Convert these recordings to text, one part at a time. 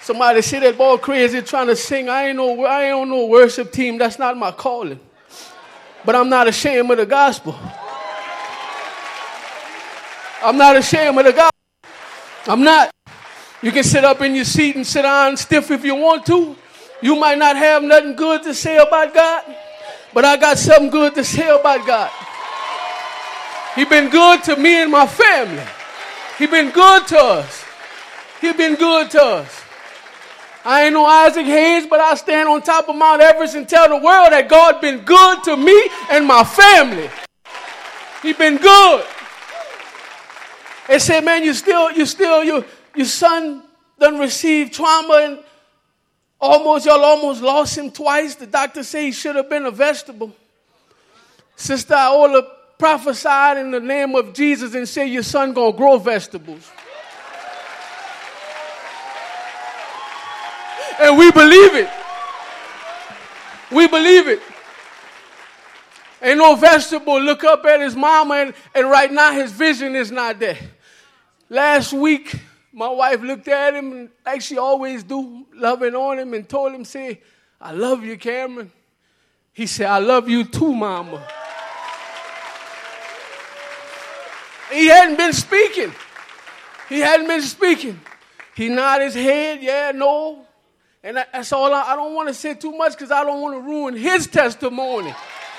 Somebody say that boy crazy trying to sing. I ain't on no worship team. That's not my calling. But I'm not ashamed of the gospel. I'm not ashamed of the gospel. I'm not. You can sit up in your seat and sit down stiff if you want to. You might not have nothing good to say about God, but I got something good to say about God. He been good to me and my family. He been good to us. He been good to us. I ain't no Isaac Hayes, but I stand on top of Mount Everest and tell the world that God been good to me and my family. He been good. They said, man, your son done received trauma and y'all almost lost him twice. The doctor said he should have been a vegetable. Sister Iola prophesied in the name of Jesus and said your son gonna grow vegetables. And we believe it. We believe it. Ain't no vegetable. Look up at his mama and right now his vision is not there. Last week, my wife looked at him and like she always do, loving on him and told him, say, I love you, Cameron. He said, I love you too, mama. He hadn't been speaking. He nodded his head, yeah, no. And that's all. I don't want to say too much because I don't want to ruin his testimony.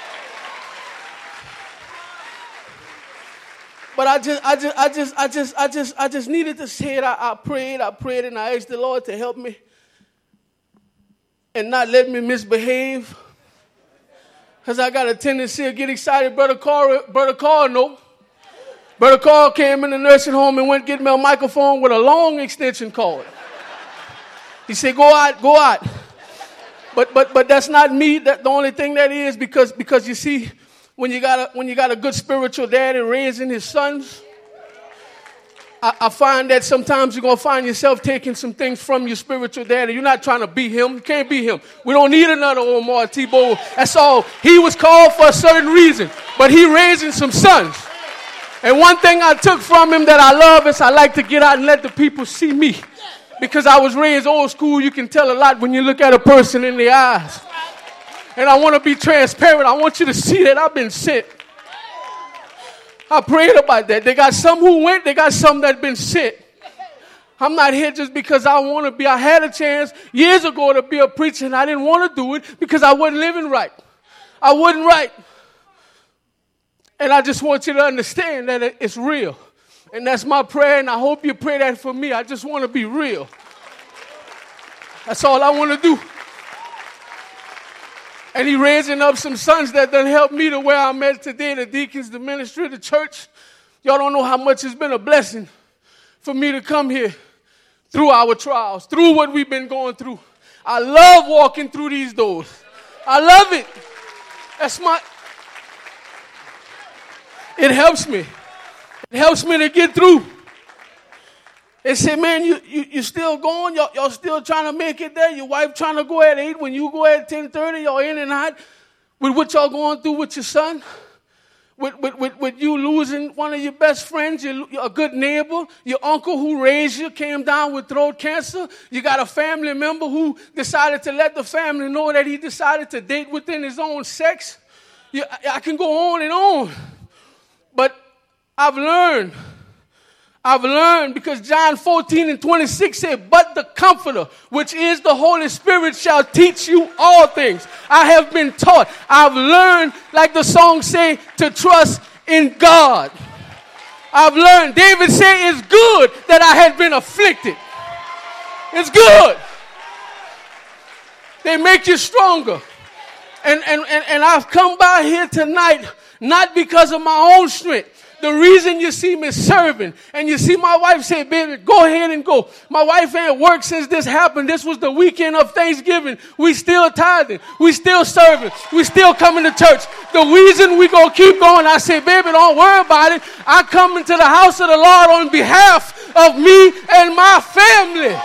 But I just needed to say it. I prayed, and I asked the Lord to help me and not let me misbehave. Because I got a tendency to get excited. Brother Carl, no. Brother Carl came in the nursing home and went get me a microphone with a long extension cord. He said, go out. But that's not me. That the only thing that is because you see, when you got a good spiritual daddy raising his sons, I find that sometimes you're gonna find yourself taking some things from your spiritual daddy. You're not trying to be him. You can't be him. We don't need another Omar Tebow. That's all. He was called for a certain reason, but he raising some sons. And one thing I took from him that I love is I like to get out and let the people see me. Because I was raised old school, you can tell a lot when you look at a person in the eyes. And I want to be transparent. I want you to see that I've been sent. I prayed about that. They got some who went, they got some that been sent. I'm not here just because I want to be. I had a chance years ago to be a preacher and I didn't want to do it because I wasn't living right. I wasn't right. And I just want you to understand that it's real. And that's my prayer, and I hope you pray that for me. I just want to be real. That's all I want to do. And he raising up some sons that done helped me to where I'm at today, the deacons, the ministry, the church. Y'all don't know how much it's been a blessing for me to come here through our trials, through what we've been going through. I love walking through these doors. I love it. It helps me. It helps me to get through. They say, man, you still going? Y'all still trying to make it there? Your wife trying to go at 8 when you go at 10:30? Y'all in and out with what y'all going through with your son? With you losing one of your best friends, a good neighbor, your uncle who raised you came down with throat cancer. You got a family member who decided to let the family know that he decided to date within his own sex. I can go on and on. But I've learned because John 14:26 said, but the Comforter, which is the Holy Spirit, shall teach you all things. I have been taught. I've learned, like the song say, to trust in God. I've learned. David said, it's good that I had been afflicted. It's good. They make you stronger. And I've come by here tonight not because of my own strength. The reason you see me serving, and you see my wife say, baby, go ahead and go. My wife ain't worked since this happened. This was the weekend of Thanksgiving. We still tithing. We still serving. We still coming to church. The reason we gonna keep going, I say, baby, don't worry about it. I come into the house of the Lord on behalf of me and my family.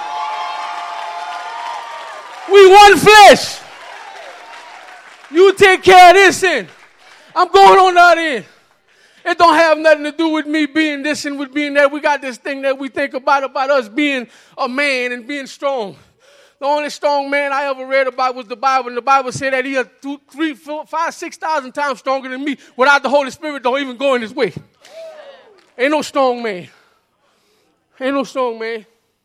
We one flesh. You take care of this end. I'm going on the other end. It don't have nothing to do with me being this and with being that. We got this thing that we think about us being a man and being strong. The only strong man I ever read about was the Bible, and the Bible said that he is 2, 3, 4, 5, 6,000 times stronger than me. Without the Holy Spirit, don't even go in his way. Ain't no strong man. Ain't no strong man.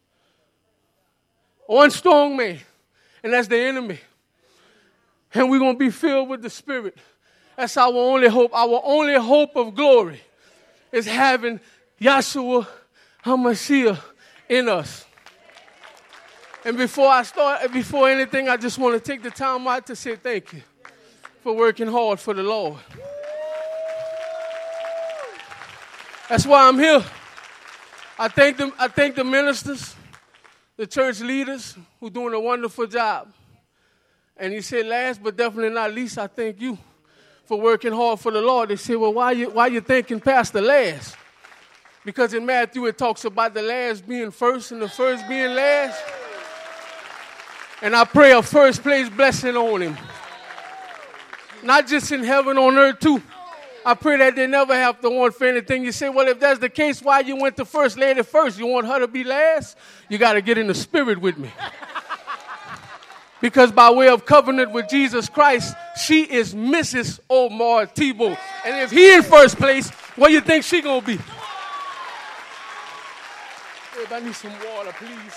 One strong man, and that's the enemy. And we're going to be filled with the Spirit. That's our only hope. Our only hope of glory is having Yahshua HaMashiach in us. And before anything, I just want to take the time out to say thank you for working hard for the Lord. That's why I'm here. I thank the ministers, the church leaders who are doing a wonderful job. And he said, last but definitely not least, I thank you for working hard for the Lord. They said, well, why you thanking Pastor last? Because in Matthew it talks about the last being first and the first being last. And I pray a first place blessing on him. Not just in heaven, on earth too. I pray that they never have to want for anything. You say, well, if that's the case, why you went to first lady first? You want her to be last? You got to get in the spirit with me. Because by way of covenant with Jesus Christ, she is Mrs. Omar Tebow. And if he in first place, what do you think she going to be? Babe, I need some water, please.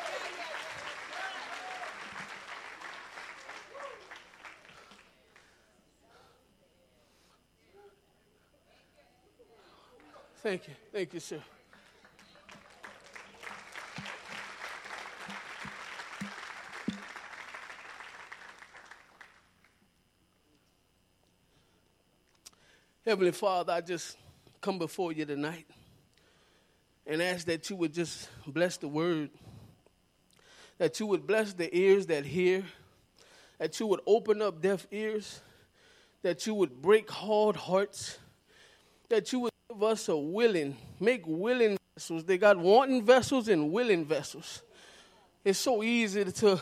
Thank you. Thank you, sir. Heavenly Father, I just come before you tonight and ask that you would just bless the word, that you would bless the ears that hear, that you would open up deaf ears, that you would break hard hearts, that you would give us make willing vessels. They got wanting vessels and willing vessels. It's so easy to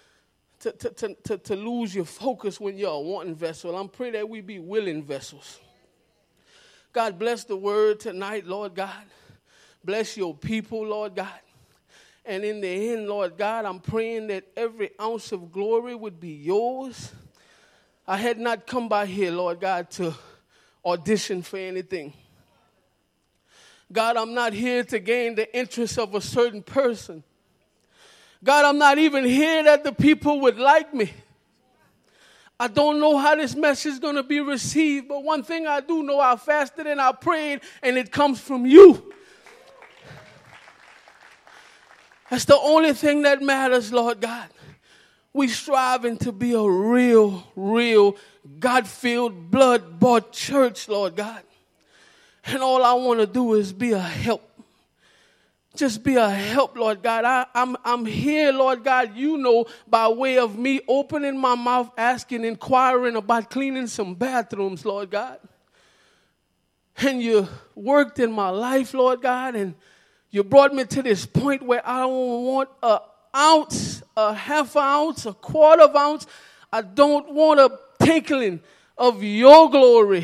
lose your focus when you're a wanting vessel. I'm praying that we be willing vessels. God, bless the word tonight, Lord God. Bless your people, Lord God. And in the end, Lord God, I'm praying that every ounce of glory would be yours. I had not come by here, Lord God, to audition for anything. God, I'm not here to gain the interest of a certain person. God, I'm not even here that the people would like me. I don't know how this message is going to be received, but one thing I do know, I fasted and I prayed, and it comes from you. That's the only thing that matters, Lord God. We striving to be a real, God-filled, blood-bought church, Lord God. And all I want to do is be a help. Just be a help, Lord God. I'm here, Lord God, you know, by way of me opening my mouth, asking, inquiring about cleaning some bathrooms, Lord God. And you worked in my life, Lord God, and you brought me to this point where I don't want an ounce, a half ounce, a quarter of ounce. I don't want a tinkling of your glory.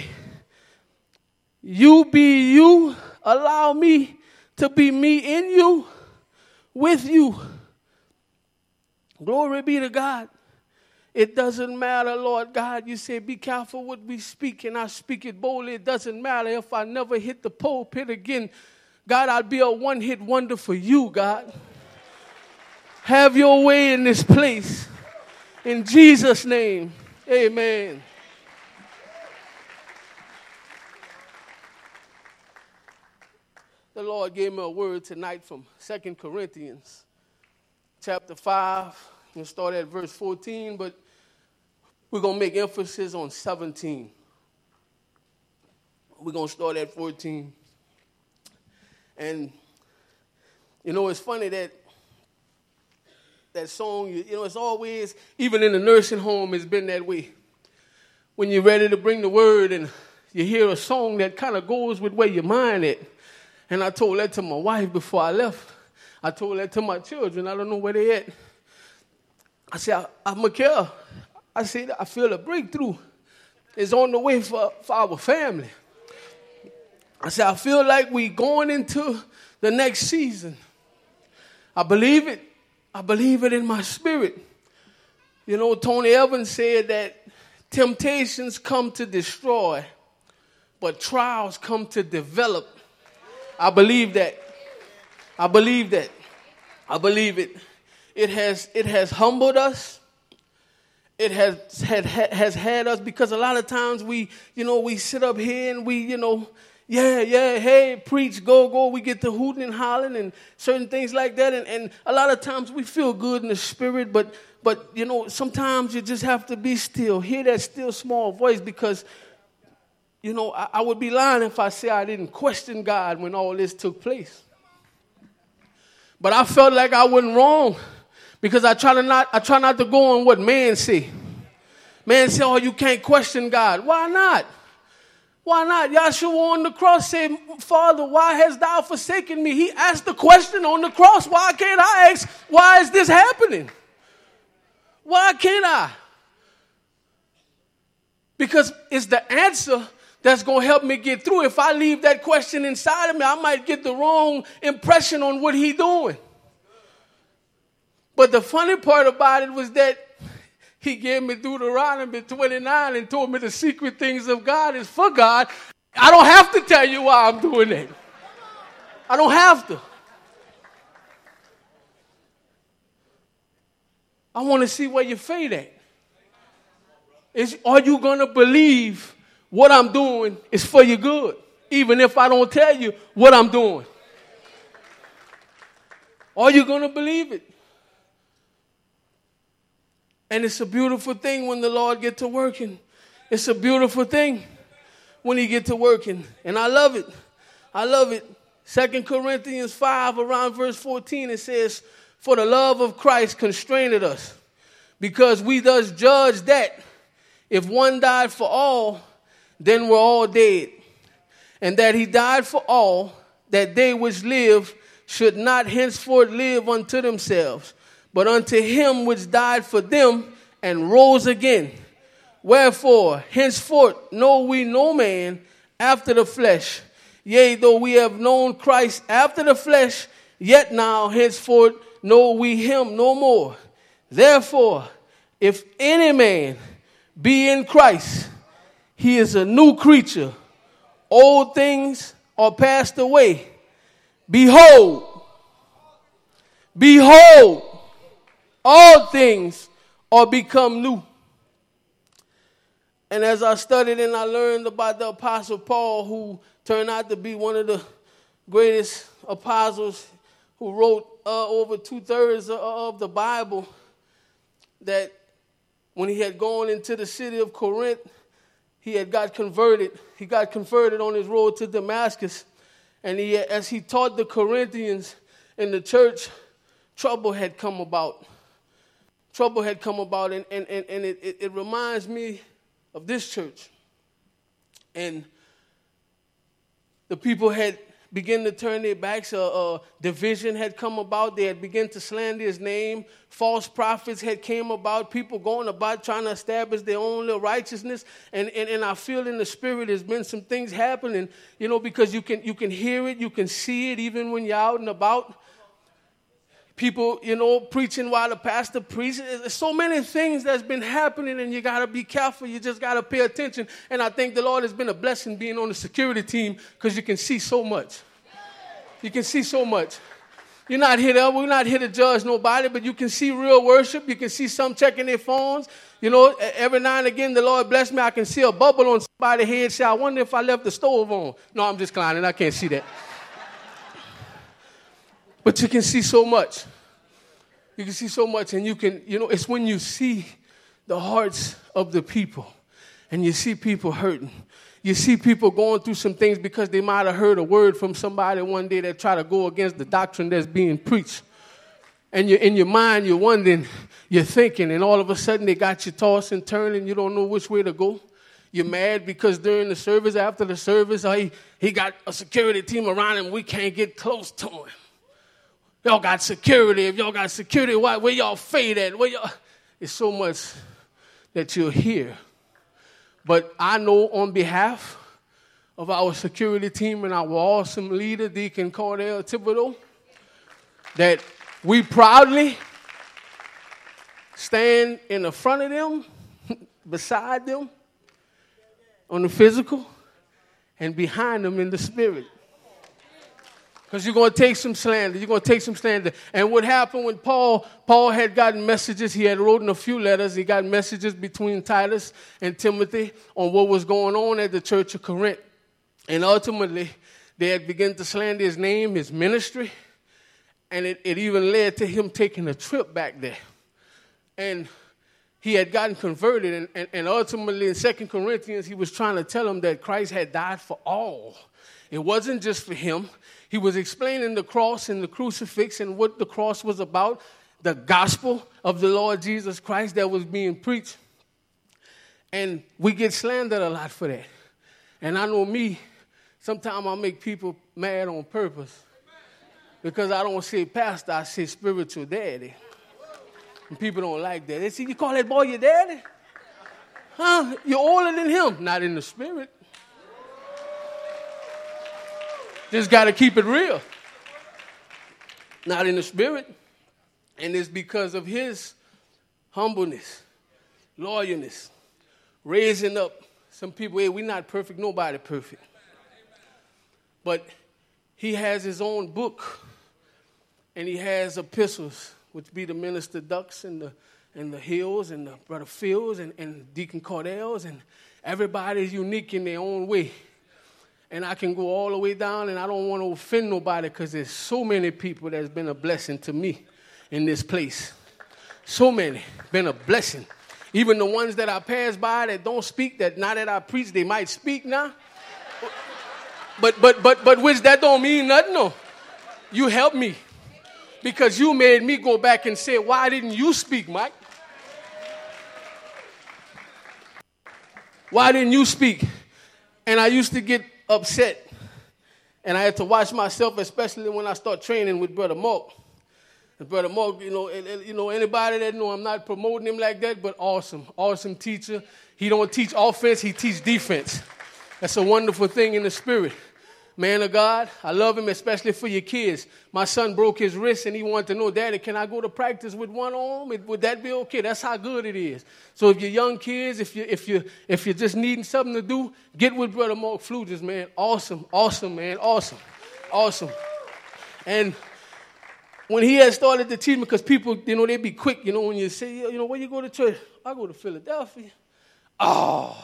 You be you. Allow me to be me in you, with you. Glory be to God. It doesn't matter, Lord God. You say, be careful what we speak, and I speak it boldly. It doesn't matter if I never hit the pulpit again. God, I'll be a one-hit wonder for you, God. Have your way in this place. In Jesus' name, amen. The Lord gave me a word tonight from 2 Corinthians chapter 5. We'll start at verse 14, but we're going to make emphasis on 17. We're going to start at 14. And, you know, it's funny that song, you know, it's always, even in the nursing home, it's been that way. When you're ready to bring the word and you hear a song that kind of goes with where your mind is. And I told that to my wife before I left. I told that to my children. I don't know where they at. I said, Mikhail, I said, I feel a breakthrough is on the way for our family. I said, I feel like we going into the next season. I believe it. I believe it in my spirit. You know, Tony Evans said that temptations come to destroy, but trials come to develop. I believe that. I believe that. I believe it. It has humbled us. It has had us, because a lot of times we sit up here and we, hey, preach, go. We get to hooting and hollering and certain things like that. And a lot of times we feel good in the spirit, but sometimes you just have to be still. Hear that still small voice, because, I would be lying if I say I didn't question God when all this took place. But I felt like I wasn't wrong, because I try not to go on what man say. Man say, oh, you can't question God. Why not? Why not? Yahshua on the cross said, Father, why hast thou forsaken me? He asked the question on the cross. Why can't I ask, why is this happening? Why can't I? Because it's the answer that's going to help me get through. If I leave that question inside of me, I might get the wrong impression on what he's doing. But the funny part about it was that he gave me Deuteronomy 29 and told me the secret things of God is for God. I don't have to tell you why I'm doing that. I don't have to. I want to see where your faith at. Are you going to believe what I'm doing is for your good, even if I don't tell you what I'm doing? Are you going to believe it? And it's a beautiful thing when the Lord get to working. It's a beautiful thing when he get to working. And I love it. I love it. 2 Corinthians 5, around verse 14, it says, for the love of Christ constraineth us, because we thus judge that if one died for all, then we're all dead. And that he died for all, that they which live should not henceforth live unto themselves, but unto him which died for them and rose again. Wherefore, henceforth know we no man after the flesh. Yea, though we have known Christ after the flesh, yet now henceforth know we him no more. Therefore, if any man be in Christ, he is a new creature. Old things are passed away. Behold, all things are become new. And as I studied and I learned about the Apostle Paul, who turned out to be one of the greatest apostles, who wrote over 2/3 of the Bible, that when he had gone into the city of Corinth, he had got converted. He got converted on his road to Damascus. And as he taught the Corinthians in the church, trouble had come about. Trouble had come about, and it reminds me of this church. And the people had begun to turn their backs. Division had come about. They had begun to slander his name. False prophets had came about. People going about trying to establish their own little righteousness. And I feel in the spirit there's been some things happening, because you can hear it, you can see it even when you're out and about. People, preaching while the pastor preaches. There's so many things that's been happening, and you got to be careful. You just got to pay attention. And I think the Lord has been a blessing being on the security team, because you can see so much. You can see so much. We're not here to judge nobody, but you can see real worship. You can see some checking their phones. Every now and again, the Lord bless me. I can see a bubble on somebody's head. Say, I wonder if I left the stove on. No, I'm just clowning. I can't see that. But you can see so much. You can see so much, and you can, it's when you see the hearts of the people, and you see people hurting. You see people going through some things because they might have heard a word from somebody one day that try to go against the doctrine that's being preached. And you're in your mind, you're wondering, you're thinking, and all of a sudden they got you tossing, turning, you don't know which way to go. You're mad because during the service, after the service, he got a security team around him. We can't get close to him. Y'all got security. If y'all got security, where y'all fade at? It's so much that you'll hear. But I know on behalf of our security team and our awesome leader, Deacon Cordell Thibodeau, that we proudly stand in the front of them, beside them, on the physical, and behind them in the spirit. Because you're going to take some slander. You're going to take some slander. And what happened when Paul had gotten messages, he had written a few letters. He got messages between Titus and Timothy on what was going on at the church of Corinth. And ultimately, they had begun to slander his name, his ministry. And it even led to him taking a trip back there. And he had gotten converted. And ultimately, in 2 Corinthians, he was trying to tell them that Christ had died for all. It wasn't just for him. He was explaining the cross and the crucifix and what the cross was about, the gospel of the Lord Jesus Christ that was being preached. And we get slandered a lot for that. And I know me, sometimes I make people mad on purpose because I don't say pastor, I say spiritual daddy. And people don't like that. They say, you call that boy your daddy? Huh? You're older than him. Not in the spirit. Just got to keep it real. Not in the spirit. And it's because of his humbleness, loyalness, raising up some people. Hey, we're not perfect. Nobody perfect. But he has his own book. And he has epistles, which be the Minister Ducks and the Hills and the Brother Fields and Deacon Cordell's. And everybody's unique in their own way. And I can go all the way down, and I don't want to offend nobody because there's so many people that's been a blessing to me in this place. So many. Been a blessing. Even the ones that I pass by that don't speak, that now that I preach, they might speak now. But which that don't mean nothing, no. You helped me because you made me go back and say, why didn't you speak, Mike? Why didn't you speak? And I used to get upset, and I had to watch myself, especially when I start training with Brother Mark. And Brother Mark, anybody that know I'm not promoting him like that, but awesome teacher. He don't teach offense, he teach defense. That's a wonderful thing in the spirit. Man of God, I love him, especially for your kids. My son broke his wrist, and he wanted to know, Daddy, can I go to practice with one arm? Would that be okay? That's how good it is. So if you're young kids, if you're just needing something to do, get with Brother Mark Fluges, man. Awesome, man, awesome. And when he had started to teach me, because people, they be quick, when you say, where you go to church? I go to Philadelphia. Oh.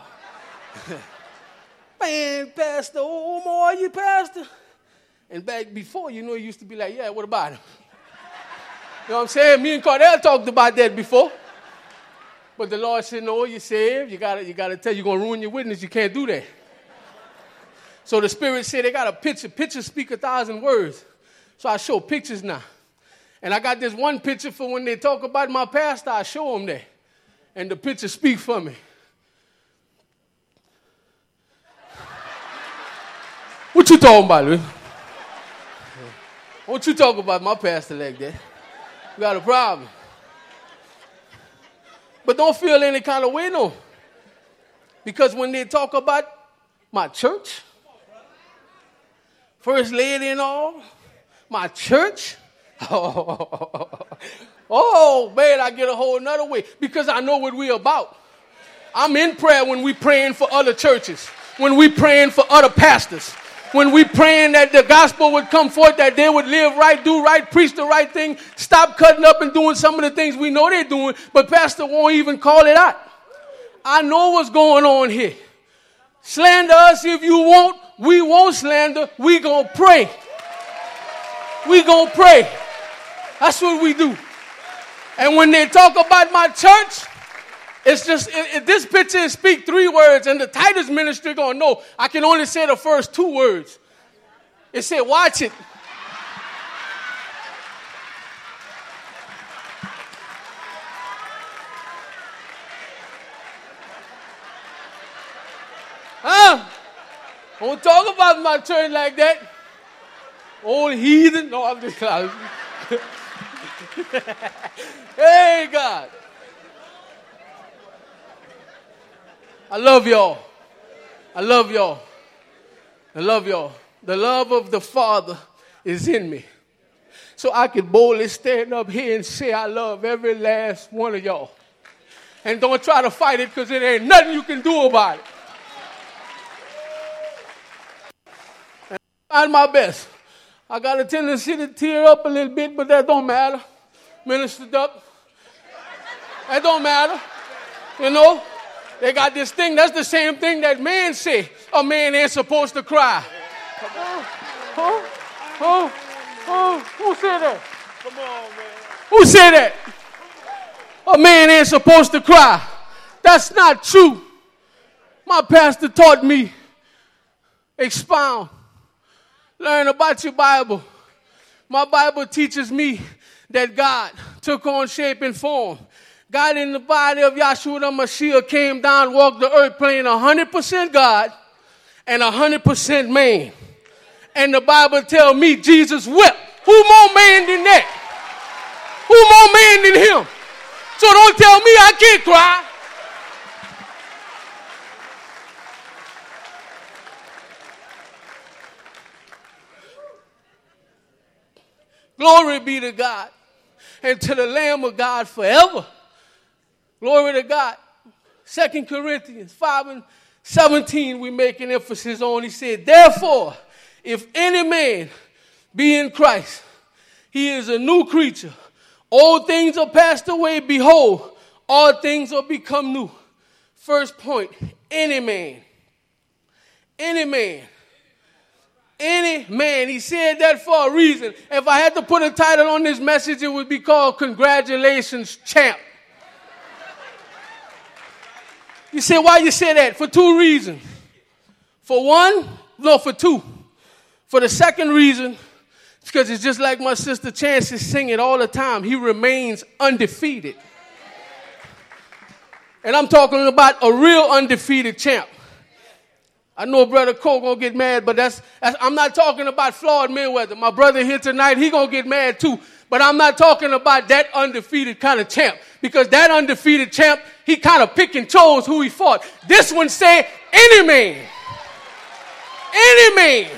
Man, Pastor, Omar, you pastor? And back before, it used to be like, yeah, what about him? You know what I'm saying? Me and Cordell talked about that before. But the Lord said, no, you're saved. You gotta tell you're going to ruin your witness. You can't do that. So the Spirit said they got a picture. Pictures speak 1,000 words. So I show pictures now. And I got this one picture for when they talk about my pastor, I show them that. And the pictures speak for me. What you talking about, man? Don't you talk about my pastor like that. You got a problem. But don't feel any kind of way, no. Because when they talk about my church, First Lady and all, my church, oh, man, I get a whole nother way. Because I know what we're about. I'm in prayer when we praying for other churches, when we praying for other pastors. When we praying that the gospel would come forth, that they would live right, do right, preach the right thing, stop cutting up and doing some of the things we know they're doing, but pastor won't even call it out. I know what's going on here. Slander us if you want. We won't slander. We gonna pray. We gonna pray. That's what we do. And when they talk about my church, it's just, this picture speak 3 words, and the Titus ministry gonna know. I can only say the first 2 words. It said, watch it. Huh? Don't talk about my church like that. Old heathen. No, I'm just kidding. Hey, God. I love y'all. I love y'all. I love y'all. The love of the Father is in me. so I could boldly stand up here and say I love every last one of y'all. And don't try to fight it because it ain't nothing you can do about it. And I tried my best. I got a tendency to tear up a little bit, but that don't matter. Minister Duck. That don't matter. You know, they got this thing. That's the same thing that man say. A man ain't supposed to cry. Who said that? Come on, man. Who said that? A man ain't supposed to cry. That's not true. My pastor taught me, expound, learn about your Bible. My Bible teaches me that God took on shape and form. God in the body of Yahshua the Mashiach came down, walked the earth playing 100% God and 100% man. And the Bible tells me Jesus wept. Who more man than that? Who more man than him? So don't tell me I can't cry. Glory be to God and to the Lamb of God forever. Glory to God. 2 Corinthians 5:17 we make an emphasis on. He said, therefore, if any man be in Christ, he is a new creature. Old things are passed away. Behold, all things are become new. First point, any man. Any man. Any man. He said that for a reason. If I had to put a title on this message, it would be called Congratulations, Champ. You say, why you say that? For two reasons. For two. For the second reason, because it's just like my sister Chance is singing all the time. He remains undefeated. And I'm talking about a real undefeated champ. I know Brother Cole gonna get mad, but I'm not talking about Floyd Mayweather. My brother here tonight, he gonna get mad too. But I'm not talking about that undefeated kind of champ. Because that undefeated champ, he kind of pick and chose who he fought. This one said, any man. Any man.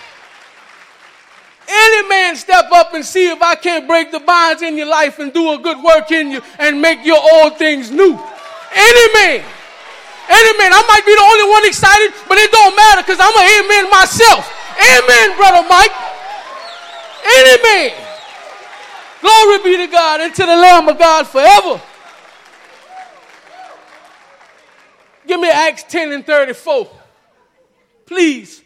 Any man step up and see if I can't break the bonds in your life and do a good work in you and make your old things new. Any man. Any man. I might be the only one excited, but it don't matter because I'm an amen myself. Amen, Brother Mike. Any man. Glory be to God and to the Lamb of God forever. Give me Acts 10:34. Please.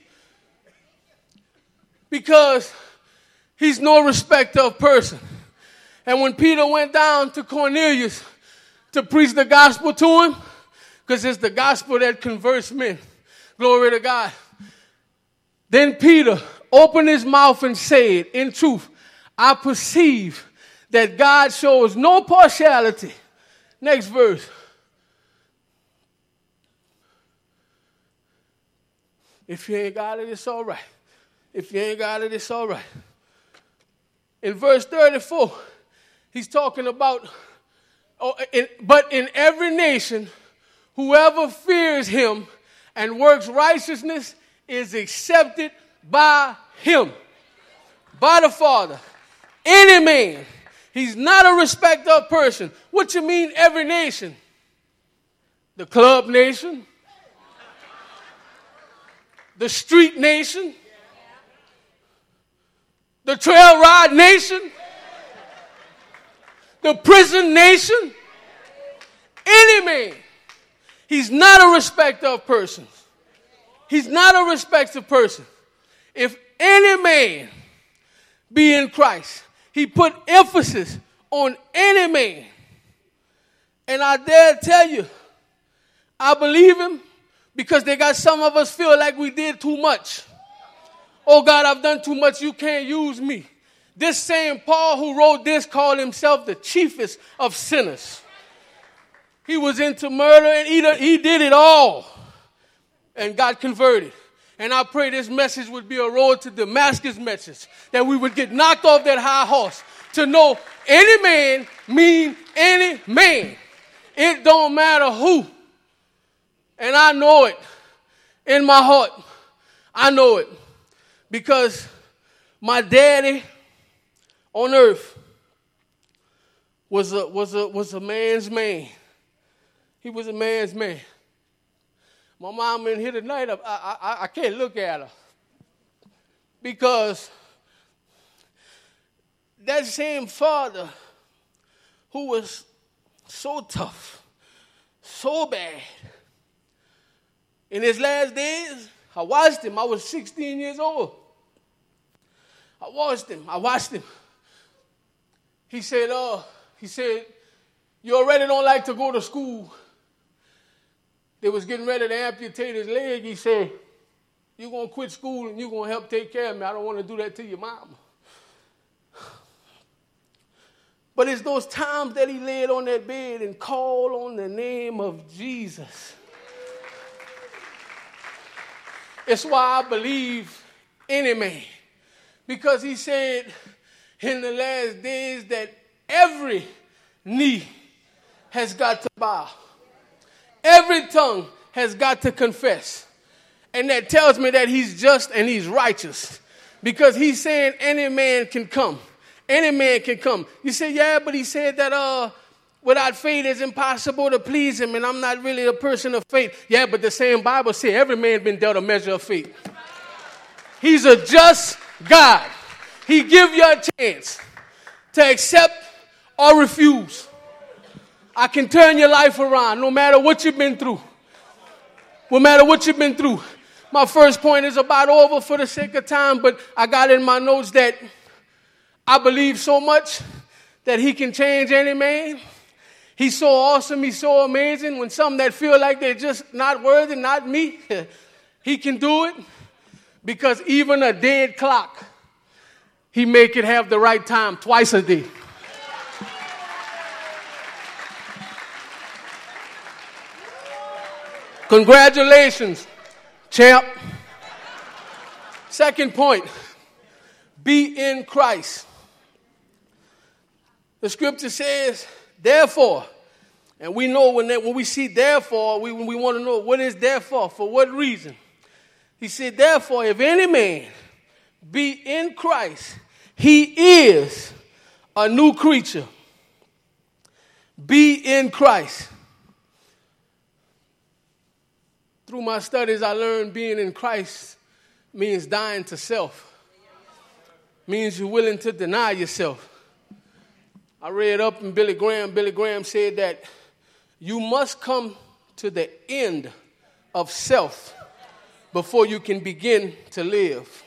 Because he's no respecter of person. And when Peter went down to Cornelius to preach the gospel to him, because it's the gospel that converts men. Glory to God. Then Peter opened his mouth and said, in truth, I perceive that God shows no partiality. Next verse. If you ain't got it, it's all right. If you ain't got it, it's all right. In verse 34, he's talking about, but in every nation, whoever fears him and works righteousness is accepted by him, by the Father. Any man. He's not a respecter of person. What you mean every nation? The club nation? The street nation? The trail ride nation? The prison nation? Any man. He's not a respecter of persons. He's not a respecter of person. If any man be in Christ, he put emphasis on any man. And I dare tell you, I believe him because they got some of us feel like we did too much. Oh God, I've done too much, you can't use me. This same Paul who wrote this called himself the chiefest of sinners. He was into murder and he did it all and got converted. And I pray this message would be a road to Damascus message, that we would get knocked off that high horse to know any man mean any man. It don't matter who. And I know it in my heart. I know it because my daddy on earth was a man's man. He was a man's man. My mom in here tonight, I can't look at her because that same father who was so tough, so bad, in his last days, I watched him. I was 16 years old. I watched him. He said, you already don't like to go to school. They was getting ready to amputate his leg. He said, you're going to quit school and you're going to help take care of me. I don't want to do that to your mama. But it's those times that he laid on that bed and called on the name of Jesus. It's why I believe any man. Because he said in the last days that every knee has got to bow. Every tongue has got to confess. And that tells me that he's just and he's righteous. Because he's saying any man can come. Any man can come. You say, yeah, but he said that without faith it's impossible to please him, and I'm not really a person of faith. Yeah, but the same Bible says every man been dealt a measure of faith. He's a just God. He give you a chance to accept or refuse. I can turn your life around no matter what you've been through. No matter what you've been through. My first point is about over for the sake of time, but I got in my notes that I believe so much that he can change any man. He's so awesome. He's so amazing. When some that feel like they're just not worthy, not me, he can do it. Because even a dead clock, he make it have the right time twice a day. Congratulations, champ. Second point, be in Christ. The scripture says, therefore, and we know when we see therefore, we want to know what is therefore, for what reason. He said, therefore, if any man be in Christ, he is a new creature. Be in Christ. Through my studies, I learned being in Christ means dying to self. Means you're willing to deny yourself. I read up in Billy Graham. Billy Graham said that you must come to the end of self before you can begin to live.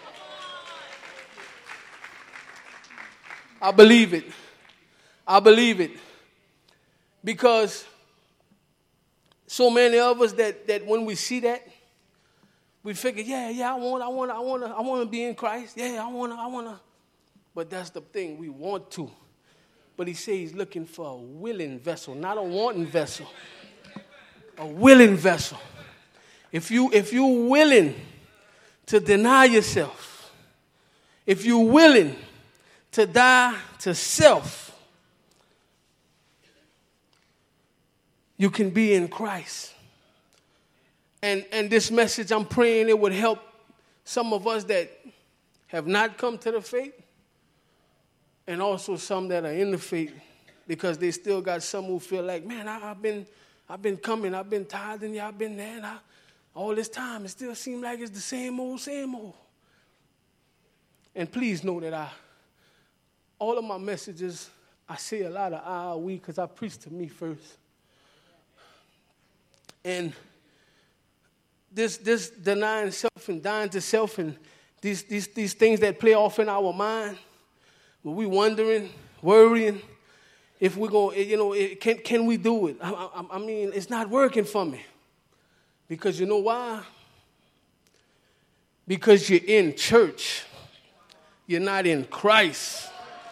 I believe it. I believe it. Because so many of us that when we see that, we figure, I want to be in Christ. Yeah, I want to. But that's the thing, we want to. But he says he's looking for a willing vessel, not a wanting vessel. A willing vessel. If you're willing to deny yourself, if you're willing to die to self, you can be in Christ. And this message, I'm praying it would help some of us that have not come to the faith, and also some that are in the faith, because they still got some who feel like, man, I've been coming, I've been tithing, I've been there, and all this time, it still seems like it's the same old. And please know that all of my messages, I say a lot of we, because I preach to me first. And this denying self and dying to self and these things that play off in our mind, where we wondering, worrying, if we're going, can we do it? I mean, it's not working for me. Because you know why? Because you're in church. You're not in Christ.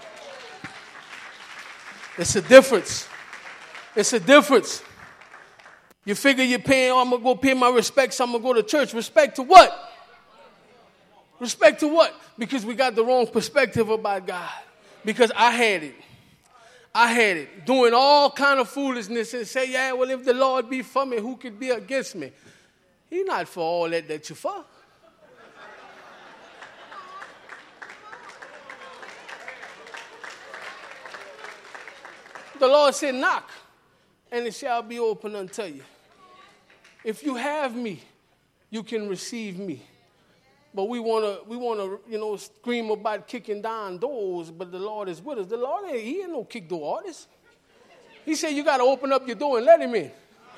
It's a difference. It's a difference. You figure you're paying, I'm going to go pay my respects, I'm going to go to church. Respect to what? Respect to what? Because we got the wrong perspective about God. Because I had it. Doing all kind of foolishness and say, yeah, well, if the Lord be for me, who could be against me? He's not for all that you're for. The Lord said, knock, and it shall be open unto you. If you have me, you can receive me. But we want to, scream about kicking down doors, but the Lord is with us. The Lord, he ain't no kick door artist. He said you got to open up your door and let him in.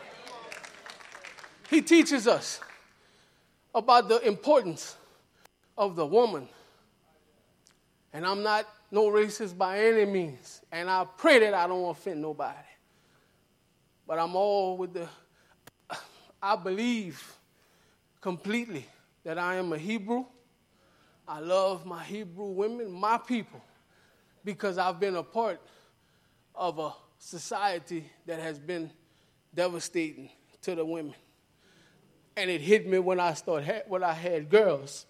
He teaches us about the importance of the woman. And I'm not no racist by any means. And I pray that I don't offend nobody. But I'm all with I believe completely that I am a Hebrew. I love my Hebrew women, my people, because I've been a part of a society that has been devastating to the women. And it hit me when I had girls.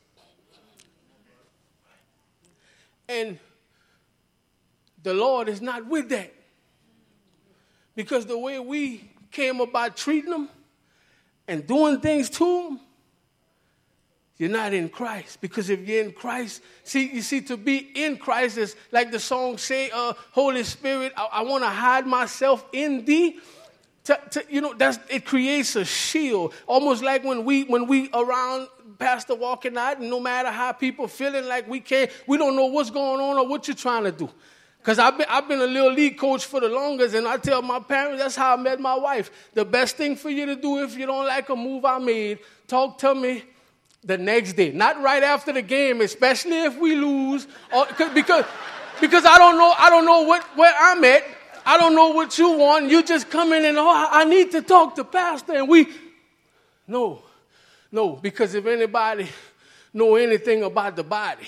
And the Lord is not with that. Because the way we came about treating them and doing things to them, you're not in Christ. Because if you're in Christ, to be in Christ is like the song say, Holy Spirit, I want to hide myself in thee. It creates a shield. Almost like when we around Pastor walking out, and no matter how people feeling like we don't know what's going on or what you're trying to do. Because I've been a little league coach for the longest, and I tell my parents, that's how I met my wife. The best thing for you to do if you don't like a move I made, talk to me the next day. Not right after the game, especially if we lose. Because I don't know where I'm at. I don't know what you want. You just come in and, I need to talk to Pastor. And no, because if anybody know anything about the body,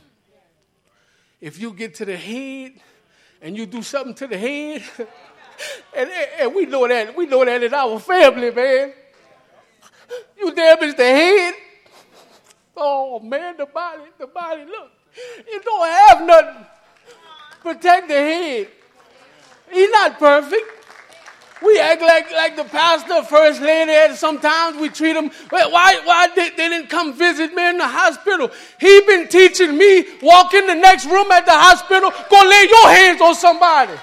if you get to the head and you do something to the head, and we know that in our family, man. You damage the head. Oh, man, the body, look. You don't have nothing. Protect the head. He's not perfect. We act like the pastor, first lady, and sometimes we treat them. Why they didn't come visit me in the hospital? He been teaching me, walk in the next room at the hospital, go lay your hands on somebody.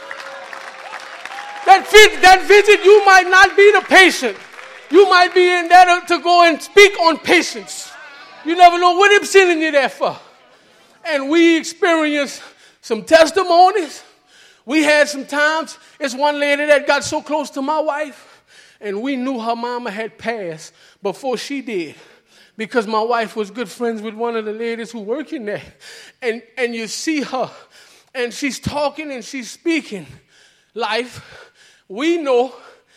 That visit, you might not be the patient. You might be in there to go and speak on patience. You never know what he's sending you there for. And we experienced some testimonies. We had some times, it's one lady that got so close to my wife, and we knew her mama had passed before she did, because my wife was good friends with one of the ladies who work in there. And you see her, and she's talking and she's speaking life. We know,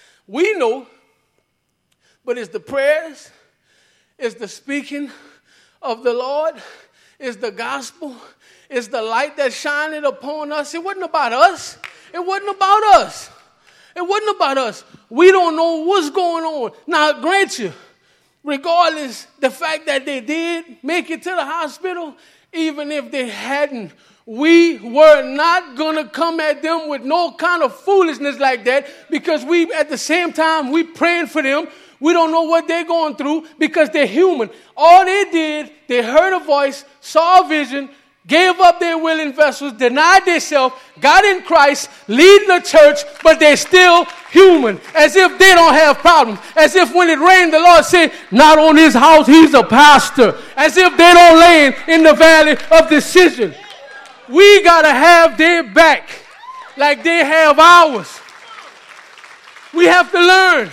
but it's the prayers, it's the speaking of the Lord, it's the gospel, it's the light that shined upon us. It wasn't about us. It wasn't about us. It wasn't about us. We don't know what's going on. Now, grant you, regardless the fact that they did make it to the hospital, even if they hadn't, we were not going to come at them with no kind of foolishness like that, because we, at the same time, we praying for them. We don't know what they're going through because they're human. All they did, they heard a voice, saw a vision, gave up their willing vessels, denied themselves, got in Christ, leading the church, but they're still human, as if they don't have problems. As if when it rained, the Lord said, not on his house, he's a pastor. As if they don't lay in the valley of decision. We got to have their back like they have ours. We have to learn.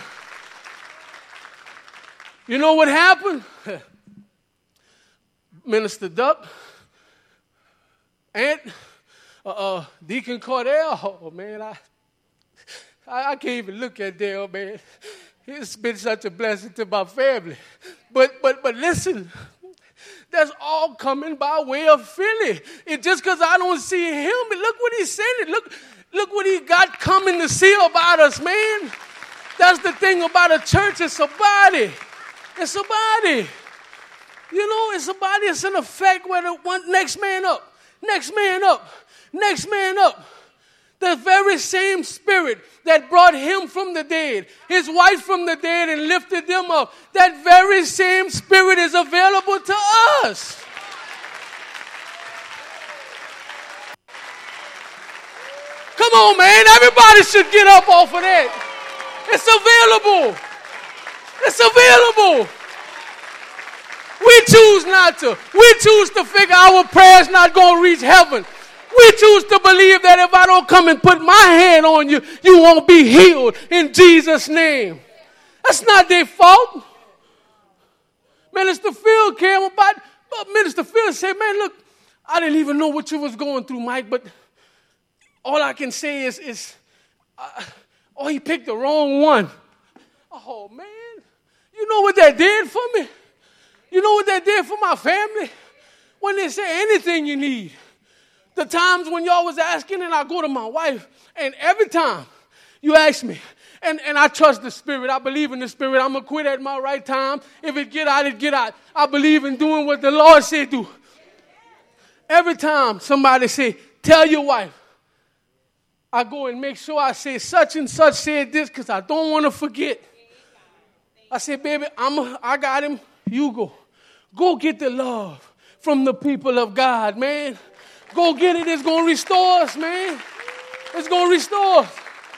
You know what happened? Minister Duck, Aunt, Deacon Cordell, oh man, I can't even look at Dale, man. It's been such a blessing to my family. But listen, that's all coming by way of Philly. It's just because I don't see him. Look what he's saying. Look what he got coming to see about us, man. That's the thing about a church. It's a body. It's a body. You know, it's a body. It's an effect where the one next man up. Next man up. Next man up. The very same spirit that brought him from the dead, his wife from the dead, and lifted them up, that very same spirit is available to us. Come on, man. Everybody should get up off of that. It's available. It's available. We choose not to. We choose to figure our prayers not going to reach heaven. We choose to believe that if I don't come and put my hand on you, you won't be healed in Jesus' name. That's not their fault. Minister Phil came about, but Minister Phil said, man, look, I didn't even know what you was going through, Mike, but all I can say is he picked the wrong one. Oh, man. You know what that did for me? You know what that did for my family? When they say anything you need. The times when y'all was asking and I go to my wife, and every time you ask me, and I trust the Spirit. I believe in the Spirit. I'm going to quit at my right time. If it get out, it get out. I believe in doing what the Lord said do. Every time somebody say, tell your wife, I go and make sure I say such and such said this because I don't want to forget. I say, baby, I got him. You go. Go get the love from the people of God, man. Go get it. It's going to restore us, man. It's going to restore us.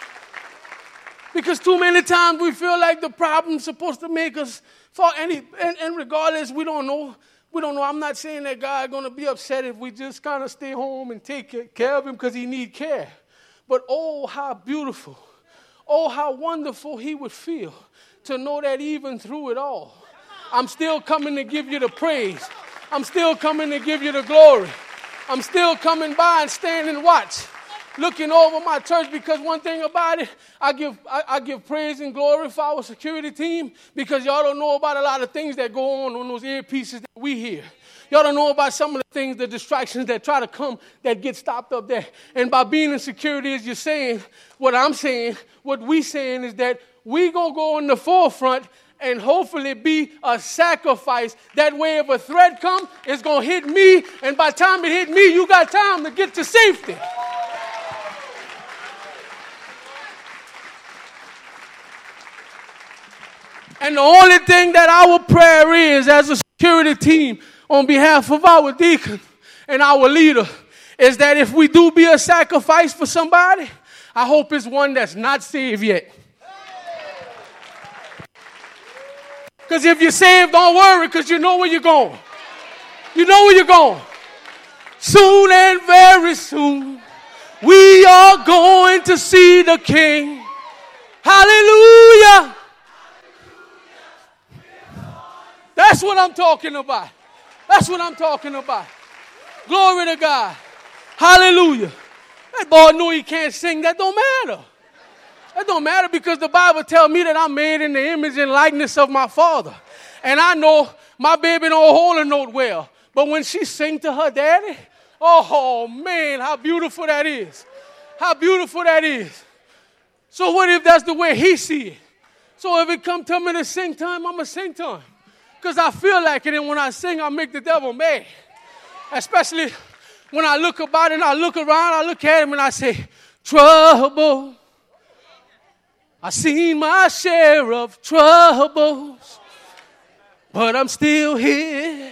Because too many times we feel like the problem's supposed to make us fall. And regardless, we don't know. We don't know. I'm not saying that God is going to be upset if we just kind of stay home and take care of him because he needs care. But oh, how beautiful. Oh, how wonderful he would feel to know that even through it all, I'm still coming to give you the praise. I'm still coming to give you the glory. I'm still coming by and stand and watch, looking over my church, because one thing about it, I give praise and glory for our security team, because y'all don't know about a lot of things that go on those earpieces that we hear. Y'all don't know about some of the things, the distractions that try to come that get stopped up there. And by being in security, as you're saying, what I'm saying, what we saying is that we going to go in the forefront and hopefully be a sacrifice. That way if a threat comes, it's going to hit me. And by the time it hit me, you got time to get to safety. And the only thing that our prayer is as a security team on behalf of our deacon and our leader is that if we do be a sacrifice for somebody, I hope it's one that's not saved yet. Because if you're saved, don't worry, because you know where you're going. You know where you're going. Soon and very soon, we are going to see the King. Hallelujah. That's what I'm talking about. That's what I'm talking about. Glory to God. Hallelujah. That boy know he can't sing. That don't matter. That don't matter, because the Bible tells me that I'm made in the image and likeness of my Father. And I know my baby don't hold a note well. But when she sing to her daddy, oh man, how beautiful that is. How beautiful that is. So what if that's the way he see it? So if it come to me to sing to him, I'm going to sing to him. Because I feel like it, and when I sing, I make the devil mad. Especially when I look about it and I look around, I look at him and I say, trouble. I seen my share of troubles, but I'm still here.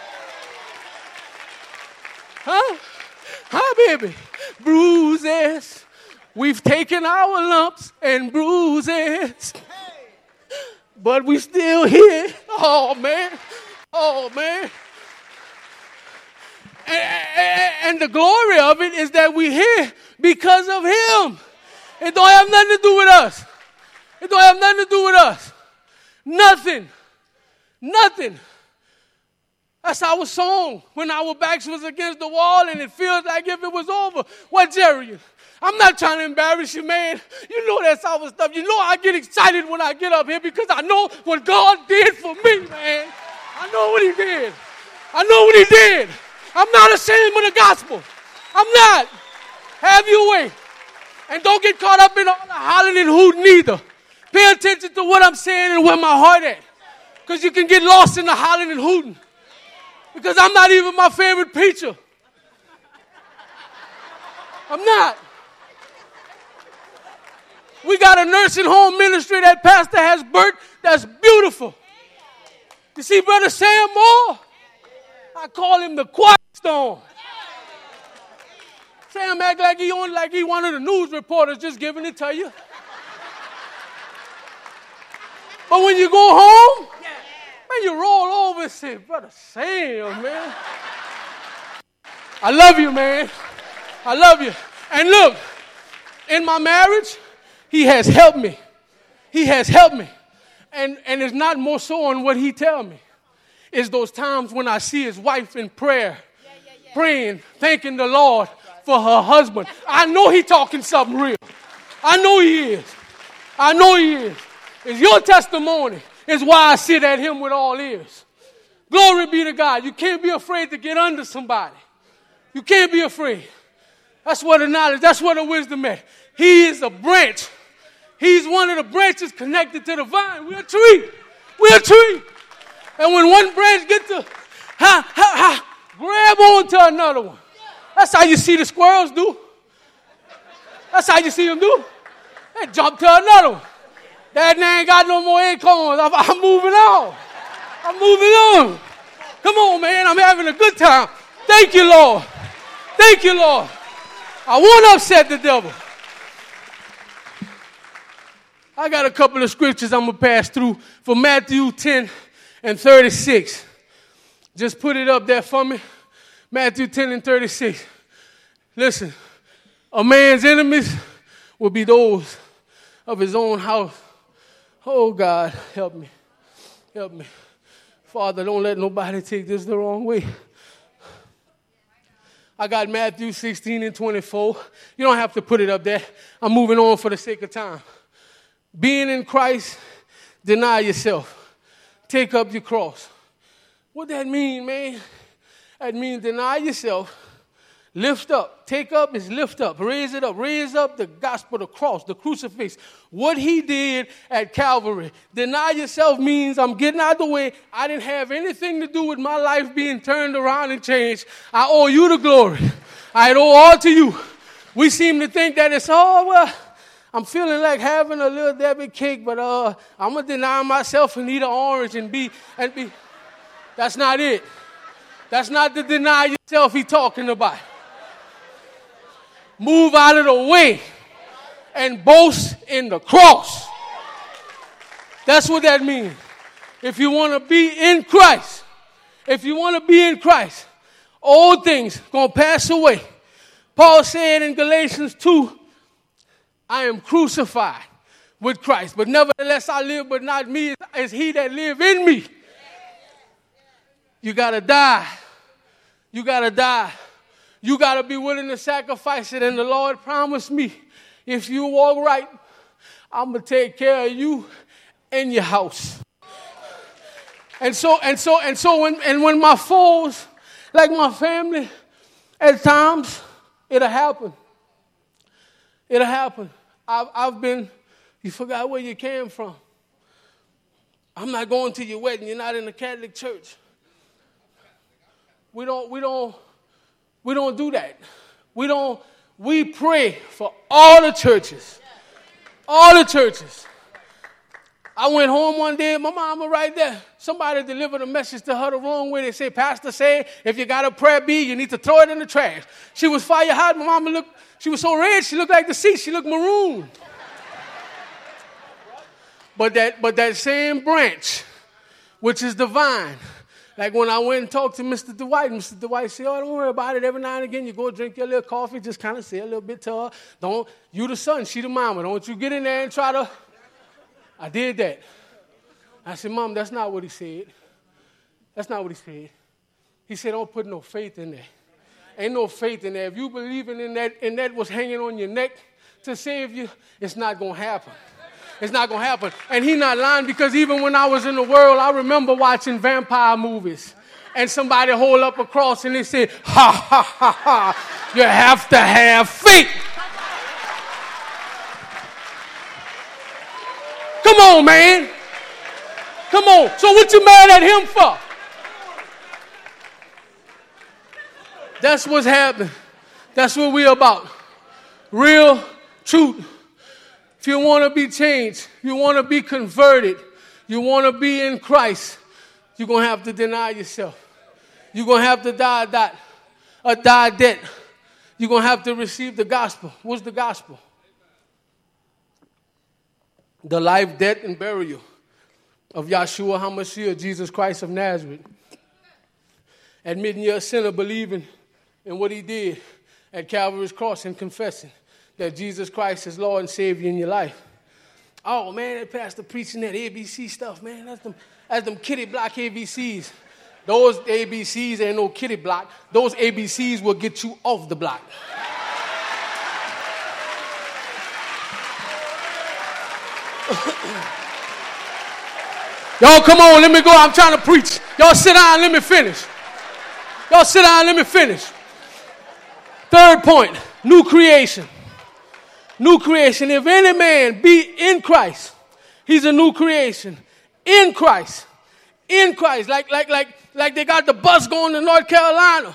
Huh, baby? Bruises. We've taken our lumps and bruises, but we still here. Oh, man. Oh, man. And the glory of it is that we're here because of him. It don't have nothing to do with us. It don't have nothing to do with us. Nothing. Nothing. That's our song. When our backs was against the wall and it feels like if it was over. What, Jerry? I'm not trying to embarrass you, man. You know that's our stuff. You know I get excited when I get up here because I know what God did for me, man. I know what he did. I know what he did. I'm not ashamed of the gospel. I'm not. Have your way. And don't get caught up in all the hollering and hooting either. Pay attention to what I'm saying and where my heart at. Because you can get lost in the hollering and hooting. Because I'm not even my favorite preacher. I'm not. We got a nursing home ministry that pastor has birthed that's beautiful. You see Brother Sam Moore? I call him the quiet storm. Sam act like he one of the news reporters just giving it to you. But when you go home, man, you roll over and say, Brother Sam, man. I love you, man. I love you. And look, in my marriage, he has helped me. He has helped me. And it's not more so on what he tell me. It's those times when I see his wife in prayer, praying, thanking the Lord for her husband. I know he talking something real. I know he is. I know he is. It's your testimony. It's why I sit at him with all ears. Glory be to God. You can't be afraid to get under somebody. You can't be afraid. That's what the knowledge, that's what the wisdom is. He is a branch. He's one of the branches connected to the vine. We're a tree. We're a tree. And when one branch gets to grab on to another one. That's how you see the squirrels do. That's how you see them do. They jump to another one. That ain't got no more acorns. I'm moving on. I'm moving on. Come on, man. I'm having a good time. Thank you, Lord. Thank you, Lord. I won't upset the devil. I got a couple of scriptures I'm going to pass through for Matthew 10 and 36. Just put it up there for me. Matthew 10 and 36. Listen, a man's enemies will be those of his own house. Oh, God, help me. Help me. Father, don't let nobody take this the wrong way. I got Matthew 16 and 24. You don't have to put it up there. I'm moving on for the sake of time. Being in Christ, deny yourself. Take up your cross. What that mean, man? That means deny yourself. Lift up. Take up is lift up. Raise it up. Raise up the gospel, the cross, the crucifix. What he did at Calvary. Deny yourself means I'm getting out of the way. I didn't have anything to do with my life being turned around and changed. I owe you the glory. I owe all to you. We seem to think that it's, I'm feeling like having a little Debbie cake, but I'm going to deny myself and eat an orange and be. That's not it. That's not the deny yourself he's talking about. Move out of the way and boast in the cross. That's what that means. If you want to be in Christ, old things going to pass away. Paul said in Galatians 2, I am crucified with Christ, but nevertheless I live, but not me, it's he that live in me. You got to die. You got to die. You got to be willing to sacrifice it. And the Lord promised me, if you walk right, I'm going to take care of you and your house. And so when my foes, like my family, at times, it'll happen. It'll happen. I've been, you forgot where you came from. I'm not going to your wedding. You're not in the Catholic Church. We don't do that. We pray for all the churches. All the churches. I went home one day, my mama right there. Somebody delivered a message to her the wrong way. They say, Pastor said, if you got a prayer bee, you need to throw it in the trash. She was fire hot. My mama she was so red, she looked like the sea. She looked maroon. But that same branch, which is the vine, like when I went and talked to Mr. Dwight said, don't worry about it. Every now and again, you go drink your little coffee, just kind of say a little bit to her. You the son, she the mama. Don't you get in there and try to. I did that. I said, Mom, that's not what he said. That's not what he said. He said, don't put no faith in there. Ain't no faith in there. If you believing in that was hanging on your neck to save you, it's not going to happen. It's not going to happen. And he not lying, because even when I was in the world, I remember watching vampire movies. And somebody hold up a cross and they said, ha, ha, ha, ha. You have to have faith. Come on, man. Come on. So what you mad at him for? That's what's happening. That's what we're about. Real truth. If you want to be changed, you want to be converted, you want to be in Christ, you're going to have to deny yourself. You're going to have to die a debt. you're going to have to receive the gospel. What's the gospel? The life, death, and burial of Yahshua HaMashiach, Jesus Christ of Nazareth. Admitting you're a sinner, believing in what he did at Calvary's cross and confessing that Jesus Christ is Lord and Savior in your life. Oh, man, that pastor preaching that ABC stuff, man. That's them kitty block ABCs. Those ABCs ain't no kitty block. Those ABCs will get you off the block. Y'all, come on, let me go. I'm trying to preach. Y'all sit down, let me finish. Y'all sit down, let me finish. Third point, new creation. New creation. If any man be in Christ, he's a new creation. In Christ. In Christ. Like they got the bus going to North Carolina.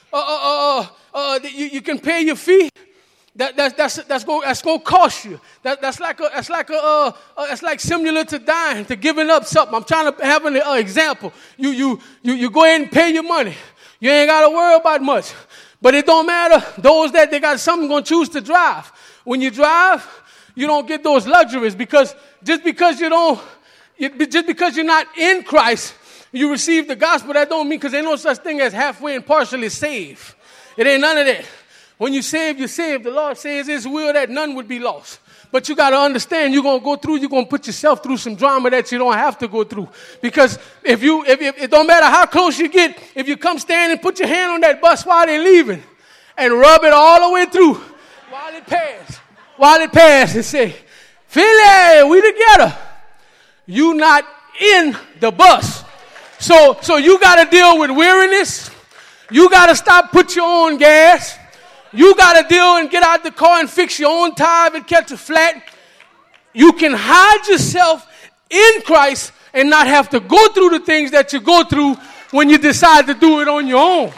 You can pay your fee. That's going to cost you. That's like similar to dying, to giving up something. I'm trying to have an example. You go ahead and pay your money. You ain't got to worry about much. But it don't matter. Those that they got something going to choose to drive. When you drive, you don't get those luxuries because just because you're not in Christ, you receive the gospel. That don't mean, because there ain't no such thing as halfway and partially saved. It ain't none of that. When you save, you're saved. The Lord says His will that none would be lost. But you got to understand, you're going to go through, you're going to put yourself through some drama that you don't have to go through. Because if it don't matter how close you get, if you come stand and put your hand on that bus while they're leaving and rub it all the way through while it pass and say, Philly, we together. You not in the bus. So you got to deal with weariness. You got to stop, put your own gas. You got to deal and get out the car and fix your own tire and catch a flat. You can hide yourself in Christ and not have to go through the things that you go through when you decide to do it on your own.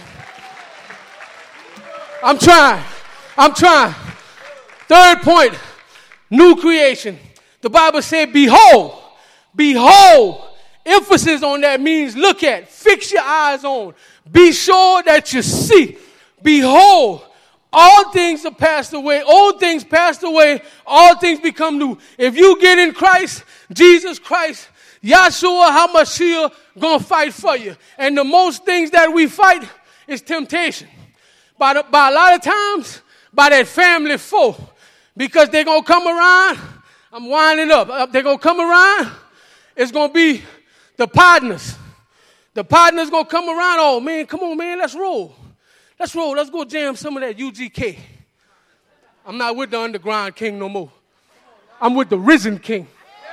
I'm trying. Third point, new creation. The Bible said, behold. Emphasis on that means look at, fix your eyes on. Be sure that you see. Behold. All things are passed away. Old things passed away. All things become new. If you get in Christ, Jesus Christ, Yahshua HaMashiach gonna fight for you. And the most things that we fight is temptation. By a lot of times, by that family foe. Because they're gonna come around. I'm winding up. They're gonna come around. It's gonna be the partners. The partners gonna come around. Oh man, come on man, let's roll. Let's roll. Let's go jam some of that UGK. I'm not with the underground king no more. I'm with the risen king.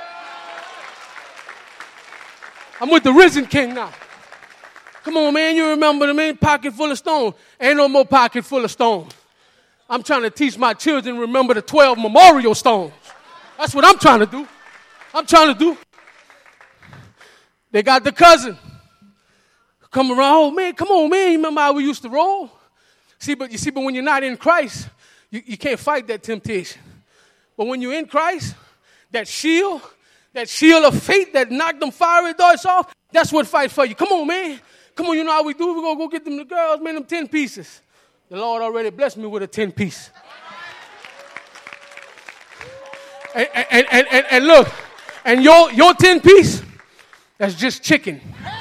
I'm with the risen king now. Come on, man. You remember the man? Pocket full of stone. Ain't no more pocket full of stones. I'm trying to teach my children remember the 12 memorial stones. That's what I'm trying to do. They got the cousin. Come around. Oh, man, come on, man. You remember how we used to roll? But when you're not in Christ, you can't fight that temptation. But when you're in Christ, that shield of faith that knocked them fiery darts off, that's what fight for you. Come on, man. Come on, you know how we do. We're going to go get them the girls, man, them 10 pieces. The Lord already blessed me with a 10 piece. And look, and your 10 piece, that's just chicken.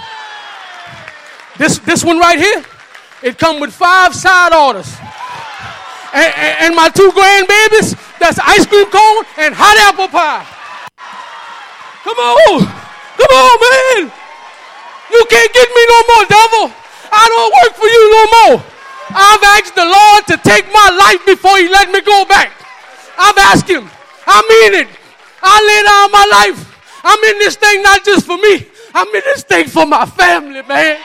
This one right here, it come with 5 side orders. And my 2 grandbabies, that's ice cream cone and hot apple pie. Come on, man. You can't get me no more, devil. I don't work for you no more. I've asked the Lord to take my life before He let me go back. I've asked Him. I mean it. I lay down my life. I'm in this thing not just for me. I'm in this thing for my family, man.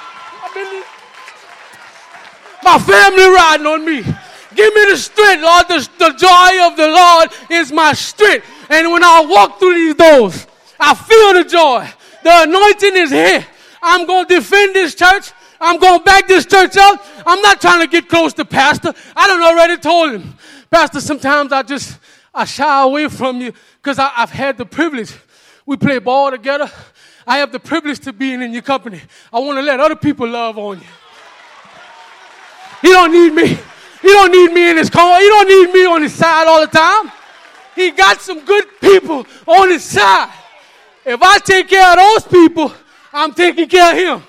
My family riding on me. Give me the strength, Lord. The joy of the Lord is my strength. And when I walk through these doors, I feel the joy. The anointing is here. I'm going to defend this church. I'm going to back this church up. I'm not trying to get close to Pastor. I done already told him, Pastor, sometimes I shy away from you because I've had the privilege. We play ball together. I have the privilege to be in your company. I want to let other people love on you. You don't need me. He don't need me in his corner. He don't need me on his side all the time. He got some good people on his side. If I take care of those people, I'm taking care of him.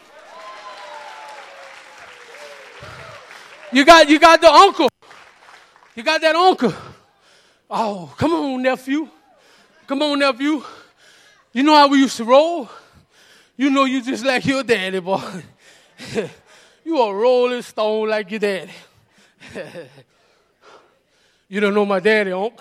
You got the uncle. You got that uncle. Oh, come on, nephew. Come on, nephew. You know how we used to roll? You know you just like your daddy, boy. You a rolling stone like your daddy. You don't know my daddy, Unc.